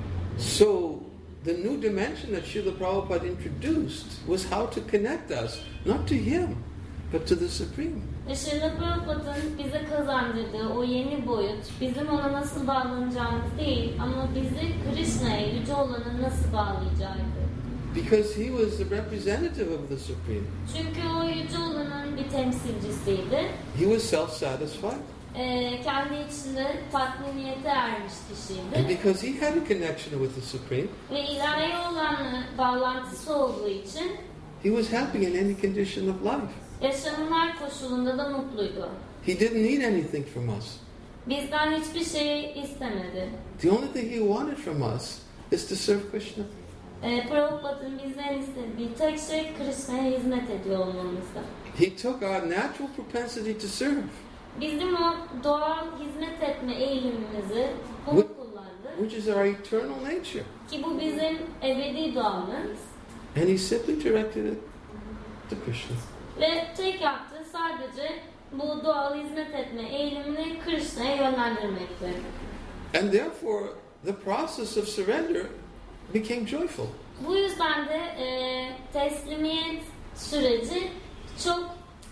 So, the new dimension that Srila Prabhupada introduced was how to connect us, not to him, but to the Supreme. Ve Srila Prabhupa'nın bize kazandırdığı o yeni boyut, bizim ona nasıl bağlanacağımız değil, ama bizi Krishna'ya, yüce olana nasıl bağlayacağıydı. Because he was the representative of the Supreme. Çünkü o yüce olanın bir temsilcisiydi. He was self-satisfied. Kendi içinde tatminiyete ermiş kişiydi. And because he had a connection with the Supreme, Ve ilahi olanla bağlantısı olduğu için he was happy in any condition of life. yaşamın her koşulunda da mutluydu. He didn't need anything from us. Bizden hiçbir şey istemedi. The only thing he wanted from us is to serve Krishna. Prabhupa'nın bizden istediği tek şey Krishna'ya hizmet ediyor olmamızda. He took our natural propensity to serve, Bizim o doğal hizmet etme eğilimimizi bunu kullandı. which is our eternal nature. Ki bu bizim ebedi doğamız. And he simply directed it to Krishna. Ve tek yaptığı sadece bu doğal hizmet etme eğilimini Krishna'ya yönlendirmekti. And therefore, the process of surrender became joyful. Bu yüzden de teslimiyet süreci çok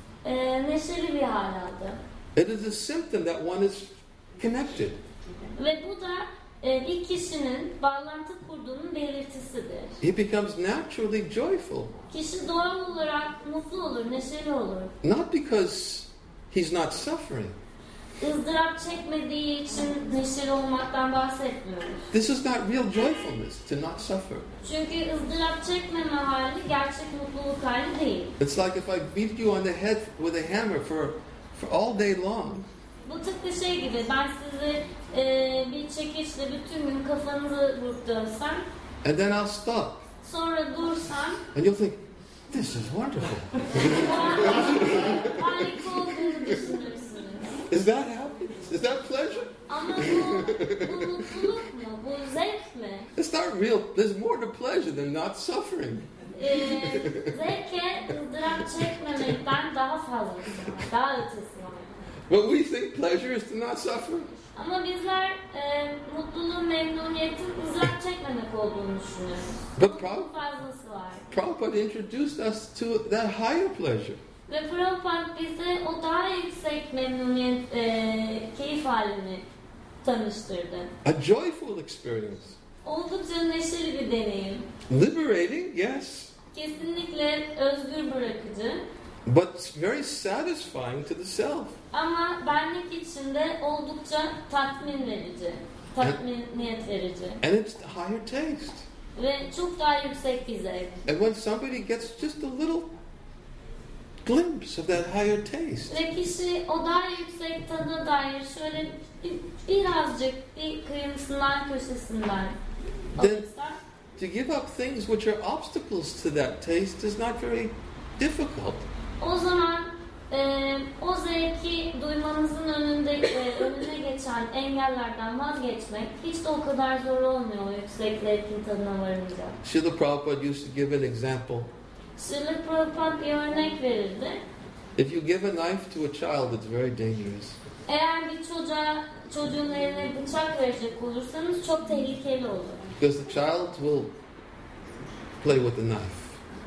neşeli bir hal aldı. It is a symptom that one is connected. Ve bu da bir kişinin bağlantı kurduğunun belirtisidir. He becomes naturally joyful. Kişi doğal olarak mutlu olur, neşeli olur. Not because he's not suffering. ızdırap çekmediği için neşeli olmaktan bahsetmiyoruz. This is not real joyfulness, to not suffer. Çünkü ızdırap çekmeme hali gerçek mutluluk hali değil. It's like if I beat you on the head with a hammer for all day long. Bu tıpkı şey gibi, ben sizi bir çekiçle bütün gün kafanızı vurup dönsem, And then I'll stop. sonra dursam, And you'll think, this is wonderful. harika olduğunu düşünürsünüz. Is that happiness? Is that pleasure? Ama bu mutluluk mu? Bu zevk mi? It's not real. There's more to pleasure than not suffering. Zevke ızdırap çekmemekten daha fazlası var, daha ötesi var. But we think pleasure is to not suffer. Ama bizler mutluluğun, memnuniyetin But Bunun fazlası var. Prabhupada introduced us to that higher pleasure. Ve Prabhupada bize o daha yüksek memnuniyet, keyif halini tanıştırdı. A joyful experience. Oldukça neşeli bir deneyim. Liberating, yes. Kesinlikle özgür bırakıcı. But very satisfying to the self. Ama benlik içinde oldukça tatmin verici. Tatminiyet verici. And it's the higher taste. Ve çok daha yüksek bir zevk. And when somebody gets just a little glimpse of that higher taste, Ve kişi o daha yüksek tada dair şöyle birazcık bir kıyısından köşesinden Then- alırsa, to give up things which are obstacles to that taste is not very difficult. o zaman o zevki duymanızın önüne geçen engellerden vazgeçmek hiç de o kadar zor olmuyor o yüksek zevkin tadına varınca. Srila Prabhupada used to give an example. Srila Prabhupada bir örnek verirdi. If you give a knife to a child, it's very dangerous. Eğer bir çocuğun eline bıçak verecek olursanız çok tehlikeli olur. Because the child will play with the knife.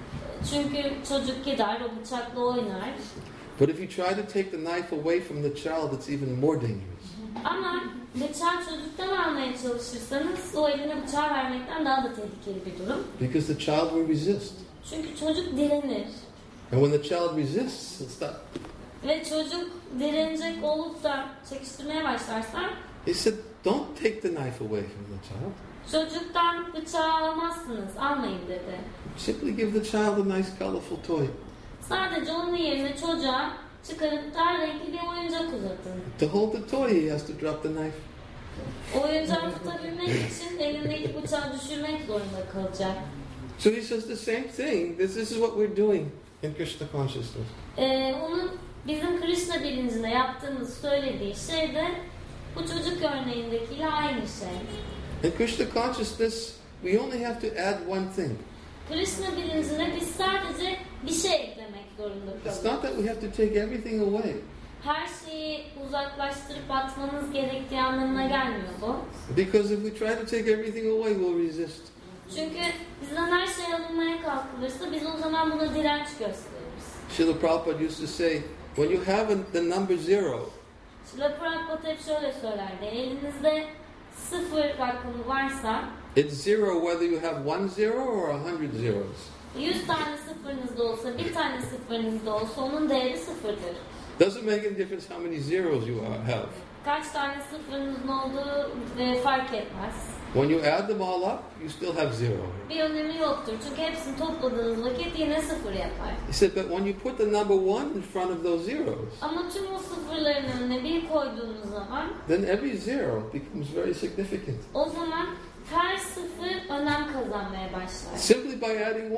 Çünkü çocuk gider o bıçakla oynar. But if you try to take the knife away from the child, it's even more dangerous. Ama bıçağı çocuktan almaya çalışırsanız o eline bıçağı vermekten daha da tehlikeli bir durum. Because the child will resist. Çünkü çocuk direnir. And when the child resists, he'll stop. Ve çocuk direnecek olup da çekiştirmeye başlarsa He said, don't take the knife away from the child. çocuktan bıçağı alamazsınız, almayın dedi. Simply give the child a nice colorful toy. Sadece onun yerine çocuğa çıkarıp daha renkli bir oyuncak uzatın. To hold the toy, he has to drop the knife. Oyuncağı tutabilmek için elindeki bıçağı düşürmek zorunda kalacak. So he says the same thing. This is what we're doing in Krishna consciousness. Onun bizim Krishna bilincinde yaptığımız söylediği şey de bu çocuk örneğindekiyle aynı şey. In Krishna consciousness, we only have to add one thing. Krishna bilincine biz sadece bir şey eklemek zorunda It's kalıyoruz. not that we have to take everything away. Her şeyi uzaklaştırıp atmanız gerektiği anlamına gelmiyor bu. Because if we try to take everything away, we'll resist. Çünkü bizden her şey alınmaya kalkılırsa biz o zaman buna direnç gösteririz. Srila Prabhupada used to say, when you have the number 0, Srila Prabhupada hep şöyle söylerdi. Elinizde 0 rakamı varsa it's 0 whether you have 1 0 or 100 zeros. 100 tane sıfırınız da olsa, bir tane sıfırınız da olsa onun değeri sıfırdır. Doesn't make any difference how many zeros you have. Kaç tane sıfırınızın olduğu fark etmez. When you add them all up, you still have 0. Bir önemi yoktur. Çünkü hepsini topladığınız vakit yine sıfır yapar. He said, but when you put the number 1 in front of those zeros, Ama tüm o sıfırların önüne bir koyduğunuz zaman then every zero becomes very significant. o zaman her sıfır önem kazanmaya başlar. Simply by adding 1.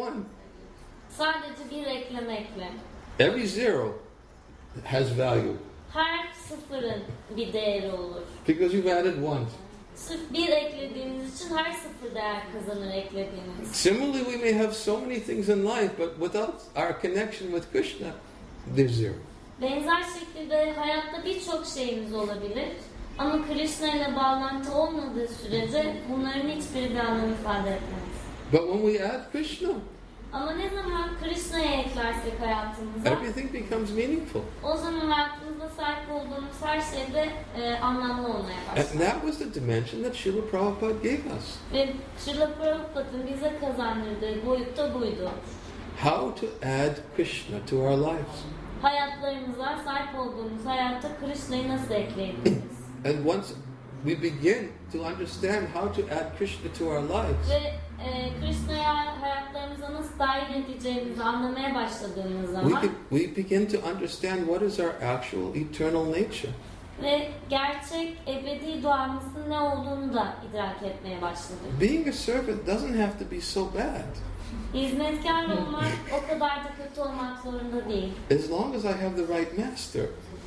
Sadece bir eklemekle. Every zero has value Her sıfırın bir değeri olur. because you've added 1. Sırf bir eklediğiniz için her sıfır değer kazanır eklediğiniz. Similarly, we may have so many things in life, but without our connection with Krishna, there's 0. Benzer şekilde hayatta birçok şeyimiz olabilir. Ama Krishna ile bağlantı olmadığı sürece bunların hiçbiri bir anlam ifade etmez. But when we add Krishna, Ama ne zaman Krishna'yı eklersek hayatımıza, everything becomes meaningful. o zaman hayatımızda sahip olduğumuz her şey de anlamlı olmaya And başlar. that was the dimension that Srila Prabhupada gave us. Ve Srila Prabhupa'nın bize kazandırdığı boyut da buydu. How to add Krishna to our lives. Hayatlarımıza, sahip olduğumuz hayatta Krishna'yı nasıl ekleyebiliriz? And once we begin to understand how to add Krishna to our lives, Ve Krishna'ya hayatlarımıza nasıl dahil edeceğimizi anlamaya başladığımız zaman we begin to understand what is our actual eternal nature. ve gerçek ebedi doğamızın ne olduğunu da idrak etmeye başladık. Being a servant doesn't have to be so bad. Hizmetkar olmak o kadar da kötü olmak zorunda değil. As long as I have the right master.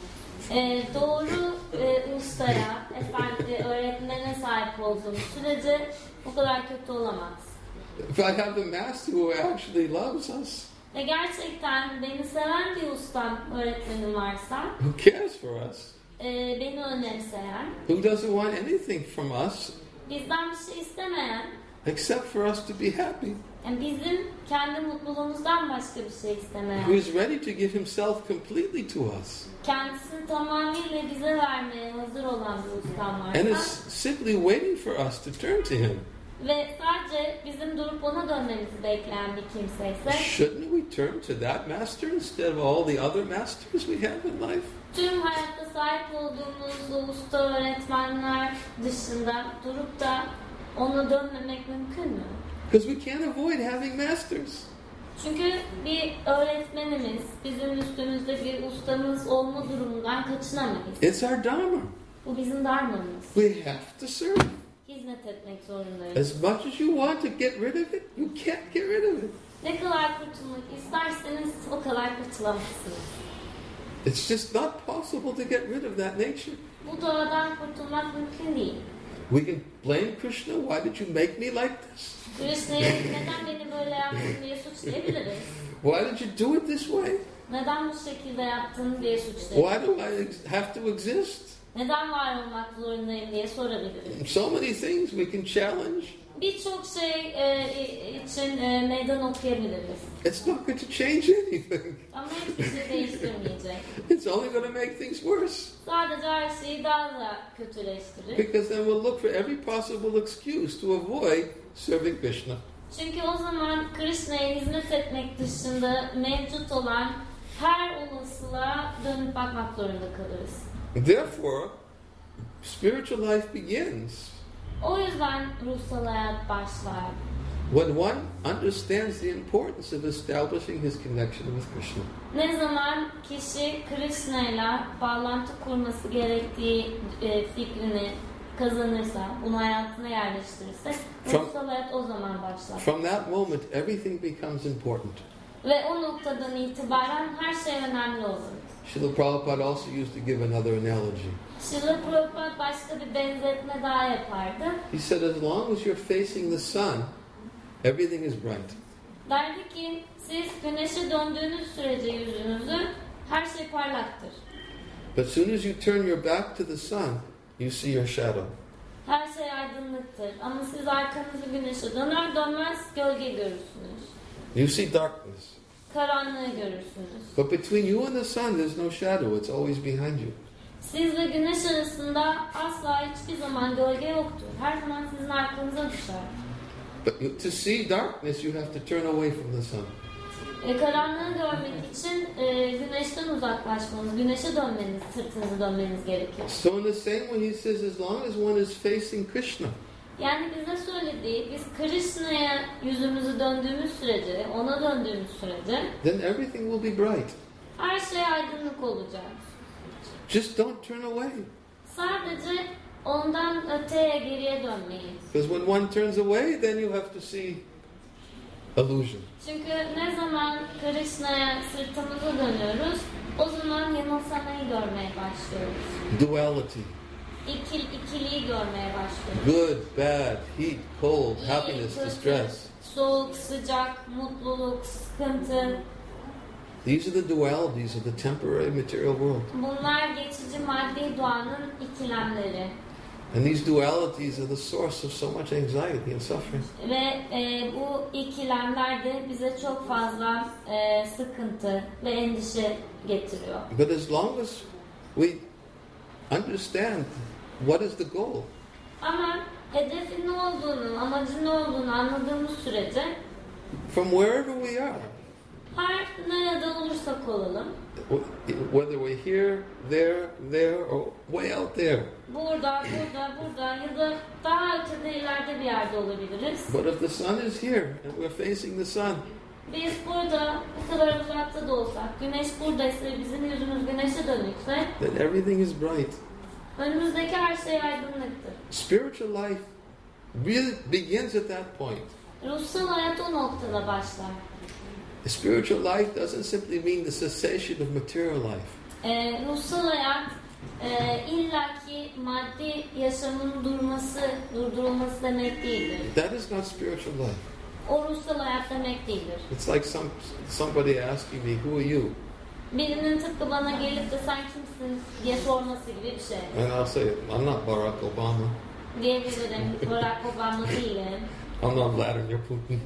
Doğru ustaya, öğretmene sahip olduğum sürece o kadar kötü olamaz. If I have the master who actually loves us, Ve gerçekten beni seven bir ustam, öğretmenim varsa, who cares for us, beni önemseyen, who doesn't want anything from us, bizden bir şey istemeyen, except for us to be happy. Yani bizim kendi mutluluğumuzdan başka bir şey istemeye. Who is ready to give himself completely to us. Kendisini tamamıyla bize vermeye hazır olan bir ustam var. And is simply waiting for us to turn to him. Ve sadece bizim durup ona dönmemizi bekleyen bir kimseyse, Shouldn't we turn to that master instead of all the other masters we have in life? tüm hayatta sahip olduğumuz o usta öğretmenler dışında durup da ona dönmemek mümkün mü? Because we can't avoid having masters. Çünkü bir öğretmenimiz, bizim üstümüzde bir ustamız olma durumundan kaçınamayız. It's our dharma. Bu bizim dharmamız. We have to serve. Hizmet etmek zorundayız. As much as you want to get rid of it, you can't get rid of it. Ne kadar kurtulmak isterseniz o kadar kurtulamazsınız. It's just not possible to get rid of that nature. Bu doğadan kurtulmak mümkün değil. We can blame Krishna. Why did you make me like this? Krishna'ya neden beni böyle yaptın diye suçlayabiliriz. Why did you do it this way? Neden bu şekilde yaptın diye Why suçlayabiliriz. do I have to exist? Neden var olmak zorundayım diye sorabiliriz. So many things we can challenge. Birçok şey için meydan okuyabiliriz. It's not going to change anything. Ama hiçbir şey değiştirmeyecek. It's only going to make things worse. Sadece her şeyi daha da kötüleştirir. Because then we'll look for every possible excuse to avoid serving Krishna. Çünkü o zaman Krishna'ya hizmet etmek dışında mevcut olan her olasılığa dönüp bakmak zorunda kalırız. Therefore, spiritual life begins O yüzden ruhsal hayat başlar. when one understands the importance of establishing his connection with Krishna. Ne zaman kişi Krishna'yla bağlantı kurması gerektiği fikrini kazanırsa, bunu hayatına yerleştirirse, ruhsal hayat o zaman başlar. From that moment, everything becomes important. Ve o noktadan itibaren her şey önemli olur. Srila Prabhupada also used to give another analogy. Srila Prabhupada başka bir benzetme daha yapardı. He said, as long as you're facing the sun, everything is bright. Derdi ki, siz güneşe döndüğünüz sürece yüzünüzü, her şey parlaktır. But as soon as you turn your back to the sun, you see your shadow. Her şey aydınlıktır. Ama siz arkanızı güneşe döner dönmez gölge görürsünüz. You see darkness. Karanlığı görürsünüz. But between you and the sun, there's no shadow. It's always behind you. Siz ve güneş arasında asla hiçbir zaman gölge yoktur. Her zaman sizin arkanıza düşer. But to see darkness, you have to turn away from the sun. Karanlığı görmek için güneşten uzaklaşmanız, güneşe dönmeniz, sırtınızı dönmeniz gerekir. So in the same way, he says, as long as one is facing Krishna, Yani bize söylediği, biz Krishna'ya yüzümüzü döndüğümüz sürece, ona döndüğümüz sürece then everything will be bright. her şey aydınlık olacak. Just don't turn away. Sadece ondan öteye, geriye dönmeyin. Because when one turns away, then you have to see illusion. Çünkü ne zaman Krishna'ya sırtımızı dönüyoruz, o zaman yanılsamayı görmeye başlıyoruz. Duality. İkiliği görmeye başlıyoruz. Good, bad, heat, cold, İyi, happiness, kötü, distress. soğuk, sıcak, mutluluk, sıkıntı. These are the dualities of the temporary material world. Bunlar geçici maddi doğanın ikilemleri. And these dualities are the source of so much anxiety and suffering. Ve bu ikilemler de bize çok fazla sıkıntı ve endişe getiriyor. But as long as we understand what is the goal, Ama hedefin ne olduğunu, amacın ne olduğunu anladığımız sürece from wherever we are, her nerede olursak olalım, whether we're here, there, or way out there. burada ya da daha ötede ileride bir yerde olabiliriz. But if the sun is here and we're facing the sun, Biz burada bu kadar uzakta da olsak, güneş buradaysa, bizim yüzümüz güneşe dönükse, then everything is bright. önümüzdeki her şey aydınlıktır. Spiritual life really begins at that point. Ruhsal hayat o noktada başlar. Spiritual life doesn't simply mean the cessation of material life. Ruhsal hayat illaki maddi yaşamın durdurulması demek değildir. That is not spiritual life. O ruhsal hayat demek değildir. It's like somebody asking me, "Who are you?" Birinin tıpkı bana gelip de sen kimsin diye sorması gibi bir şey. And I'll say, "I'm not Barack Obama." Diyebilirim, Barack Obama değilim. I'm not Vladimir Putin.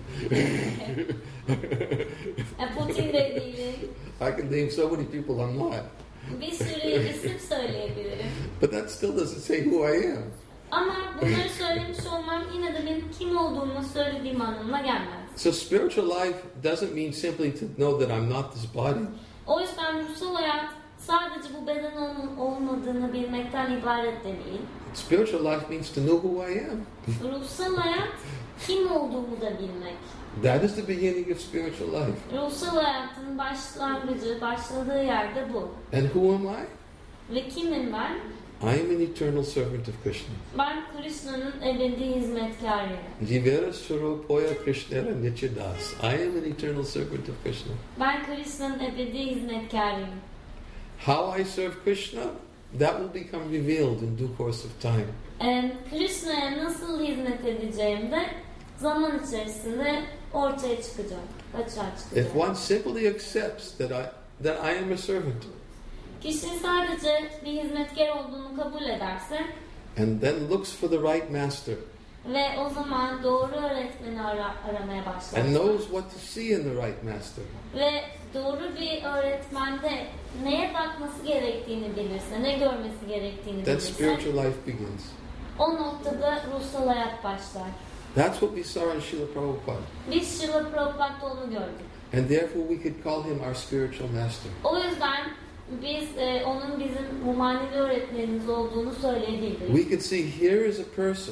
Putin de değilim. I can name so many people I'm not. Bir sürü isim söyleyebilirim. But that still doesn't say who I am. Ama bunları söylemiş olmam yine de benim kim olduğumu söylediğim anlamına gelmez. So spiritual life doesn't mean simply to know that I'm not this body. O yüzden ruhsal hayat sadece bu beden olmadığını bilmekten ibaret de değil. Spiritual life means to know who I am. Ruhsal hayat kim olduğumu da bilmek. That is the beginning of spiritual life. Ruhsal hayatın başlangıcı, başladığı yerde bu. And who am I? Ve kimim ben? I am an eternal servant of Krishna. Ben Krishna'nın ebedi hizmetkarıyım. Jivera Swarupoya Krishnara Nityadas. I am an eternal servant of Krishna. Ben Krishna'nın ebedi hizmetkarıyım. How I serve Krishna, that will become revealed in due course of time. Krishna'ya nasıl hizmet edeceğim de zaman içerisinde ortaya çıkacak, açığa çıkacak. If one simply accepts that I am a servant, kişi sadece bir hizmetkar olduğunu kabul ederse and then looks for the right master, ve o zaman doğru öğretmeni aramaya başlar. and knows what to see in the right master, Ve doğru bir öğretmende neye bakması gerektiğini bilirse, ne görmesi gerektiğini then bilirse, spiritual life begins. o noktada ruhsal hayat başlar. That's what we saw in Srila Prabhupada. Biz Srila Prabhupa'da onu gördük. And therefore we could call him our spiritual master. O yüzden biz onun bizim bu manevi öğretmenimiz olduğunu söyleyebiliriz. We could see here is a person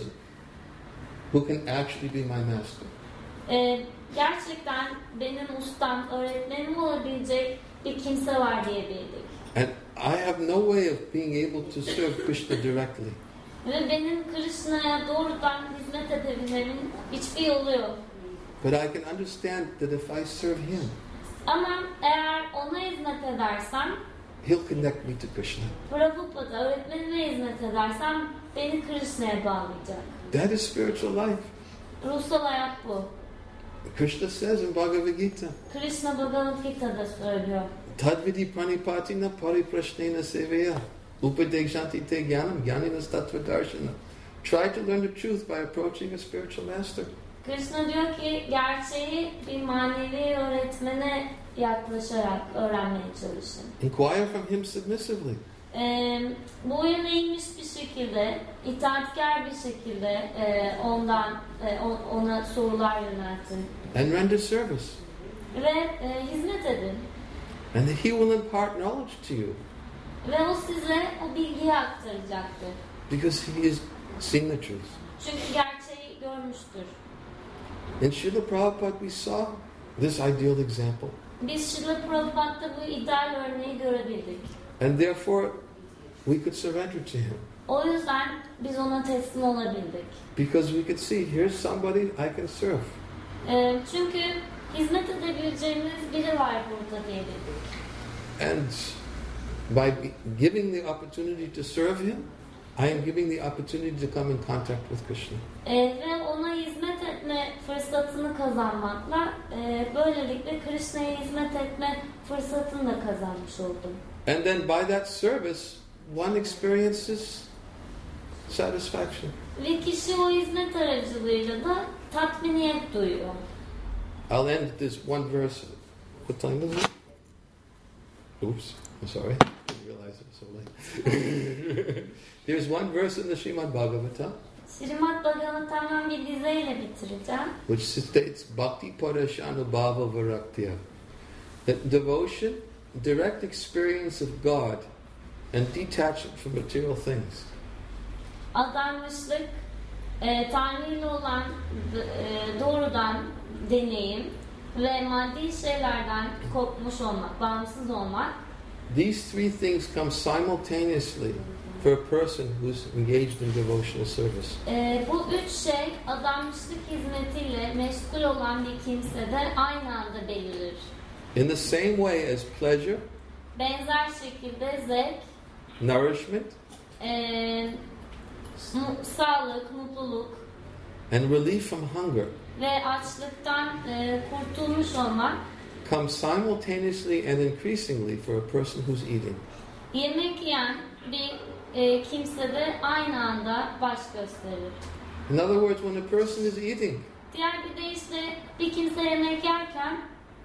who can actually be my master. Gerçekten benim ustam, öğretmenim olabilecek bir kimse var diyebildik. And I have no way of being able to serve Krishna directly. Ve benim Krishna'ya doğrudan hizmet edebilmemin hiçbir yolu yok. But I can understand that if I serve him, Ama eğer ona hizmet edersem, he'll connect me to Krishna. Prabhupada öğretmenime hizmet edersem beni Krishna'ya bağlayacak. That is spiritual life. Ruhsal hayat bu. Krishna says in Bhagavad Gita, Krishna Bhagavad Gita'da söylüyor. Tadvidi pranipatina pariprashnena seveya upadekshanti te jnanam jnaninas tattva darshana. Try to learn the truth by approaching a spiritual master. Krishna diyor ki gerçeği bir manevi öğretmene yaklaşarak öğrenmeye çalışın. Inquire from him submissively. Boyun eğmiş bir şekilde, itaatkar bir şekilde ona sorular yöneltin. And render service. Ve hizmet edin. And he will impart knowledge to you. Ve o size o bilgiyi aktaracaktır. Because he has seen the truth. Çünkü gerçeği görmüştür. In Srila Prabhupada we saw this ideal example. Biz Srila Prabhupa'da bu ideal örneği görebildik. And therefore we could surrender to him. O yüzden biz ona teslim olabildik. Because we could see, here's somebody I can serve. Çünkü hizmet edebileceğimiz biri var burada diyebildik. And by giving the opportunity to serve him, I am giving the opportunity to come in contact with Krishna. Ve ona hizmet etme fırsatını kazanmakla böylelikle Krishna'ya hizmet etme fırsatını da kazanmış oldum. And then by that service, one experiences satisfaction. Ve kişi o hizmet aracılığıyla da tatminiyet duyuyor. I'll end this one verse. What time is it? Oops, I'm sorry. I didn't realize it was so late. There's one verse in the Srimad Bhagavatam Srimad Bhagavatam'dan bir dizeyle bitireceğim. which states Bhakti Parashanubhava Varaktya. That devotion, direct experience of God and detachment from material things. Adanmışlık, Tanrı ile olan doğrudan deneyim ve maddi şeylerden kopmuş olmak, bağımsız olmak. These three things come simultaneously for a person who's engaged in devotional service. Bu üç şey adanmışlık hizmetiyle meşgul olan bir kimsede aynı anda belirir. In the same way as pleasure, Benzer şekilde zevk, nourishment, sağlık, mutluluk and relief from hunger ve açlıktan kurtulmuş olmak come simultaneously and increasingly for a person who's eating. yemek yiyen bir kimsede aynı anda baş gösterir. In other words, when a person is eating, Diğer bir deyişle bir kimse yemek yerken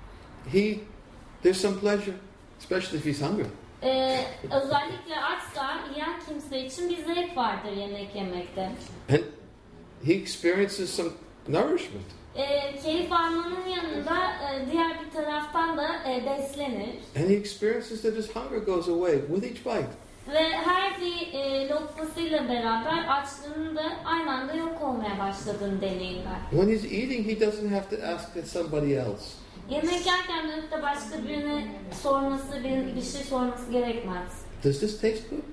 there's some pleasure, especially if he's hungry. Özellikle açsa yiyen kimse için bir zevk vardır yemek yemekte. And he experiences some nourishment. Keyif almanın yanında diğer bir taraftan da beslenir. And he experiences that his hunger goes away with each bite. Ve her bir lokmasıyla beraber açlığının da aynı anda yok olmaya başladığını deneyimler. When he's eating, he doesn't have to ask somebody else. Yemek yerken dönüp de başka birine sorması, bir şey sorması gerekmez. Does this taste good?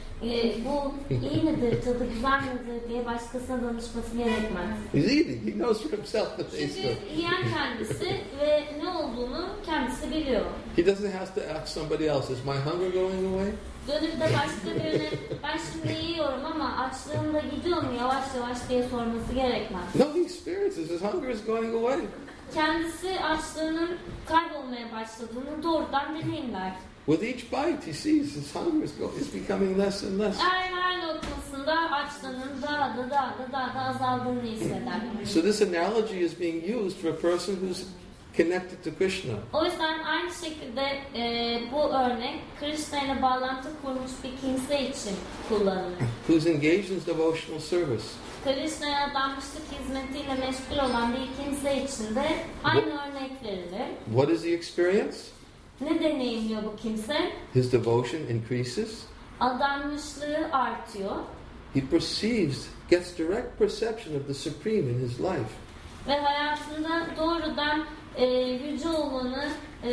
Bu iyi midir, tadı güzel midir diye başkasına danışması gerekmez. He's eating. He knows for himself that tastes Çünkü good. yiyen kendisi ve ne olduğunu kendisi biliyor. He doesn't have to ask somebody else, is my hunger going away? Dönüp de başka birine ben şimdi yiyorum ama açlığım da gidiyor mu yavaş yavaş diye sorması gerekmez. No, he experiences his hunger is going away. Kendisi açlığının kaybolmaya başladığını doğrudan deneyimler. With each bite, he sees his hunger is becoming less and less. Her lokmasında açlığının daha da azaldığını hisseder. So this analogy is being used for a person who's connected to Krishna. O yüzden aynı şekilde bu örnek Krishna ile bağlantı kurmuş bir kimse için kullanılır. Who's engaged in devotional service. Krishna'ya adanmışlık hizmetiyle meşgul olan bir kimse için de aynı örnek verilir. What is the experience? Ne deneyimliyor bu kimse? His devotion increases. Adanmışlığı artıyor. He perceives, gets direct perception of the Supreme in his life. Ve hayatında doğrudan yüce olanı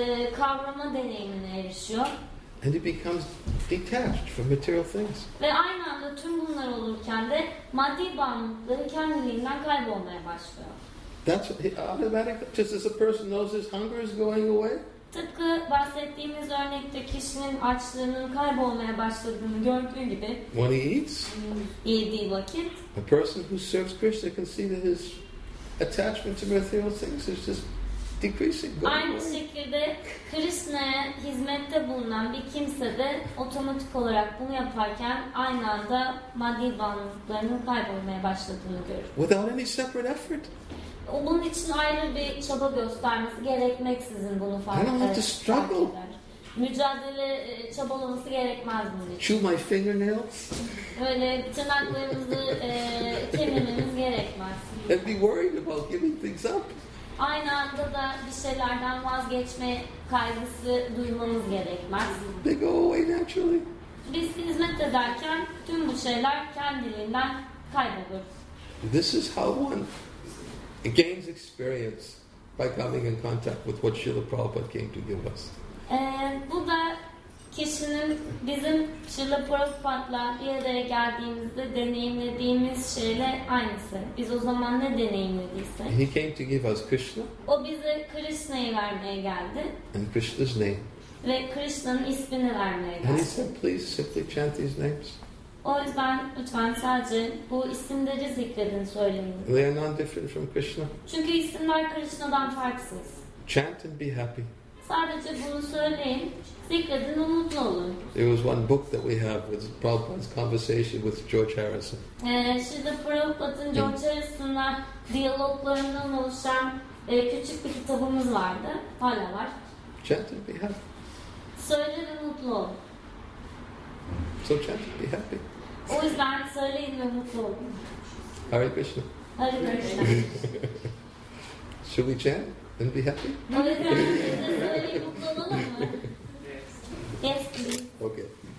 kavrama deneyimine erişiyor. And he becomes detached from material things. Ve aynı anda tüm bunlar olurken de maddi bağımlılıkları kendiliğinden kaybolmaya başlıyor. That's automatic. Just as a person knows his hunger is going away. Tıpkı bahsettiğimiz örnekte kişinin açlığının kaybolmaya başladığını gördüğü gibi When he eats, yediği vakit a person who serves Krishna can see that his attachment to material things is just decreasing. Aynı şekilde Krishna'ya hizmette bulunan bir kimse de otomatik olarak bunu yaparken aynı anda maddi bağımlılıklarının kaybolmaya başladığını görür. Without any separate effort. Bunun için ayrı bir çaba göstermesi gerekmeksizin bunu fark eder. Mücadele çabalaması gerekmez bunun için. Chew my fingernails. Öyle tırnaklarımızı kemirmemiz gerekmez. And be worried about giving things up. Aynı anda da bir şeylerden vazgeçme kaygısı duymamız gerekmez. They go away naturally. Biz hizmet ederken tüm bu şeyler kendiliğinden kaybolur. This is how one gains experience by coming in contact with what Srila Prabhupada came to give us. Bu da kişinin bizim Srila Prabhupa'yla bir araya geldiğimizde deneyimlediğimiz şeyle aynısı. Biz o zaman ne deneyimlediysek. He came to give us Krishna. O bize Krishna'yı vermeye geldi. And Krishna's name. Ve Krishna'nın ismini vermeye geldi. And he said, please simply chant these names. O yüzden lütfen sadece bu isimleri zikredin, söyleyin. They are non-different from Krishna. Çünkü isimler Krishna'dan farksız. Chant and be happy. Sadece bunu söyleyin, zikredin ve mutlu olun. There was one book that we have with Prabhupada's conversation with George Harrison. Srila Prabhupa'nın George Harrison'la diyaloglarından oluşan küçük bir kitabımız vardı. Hala var. Chant and be happy. Söyle ve mutlu olun. So chant and be happy. O yüzden söyleyin ve mutlu olun. Hare Krishna. Hare Krishna. Should we chant and be happy? O yüzden söyleyin mutlu olalım mı? Yes, please. Okay.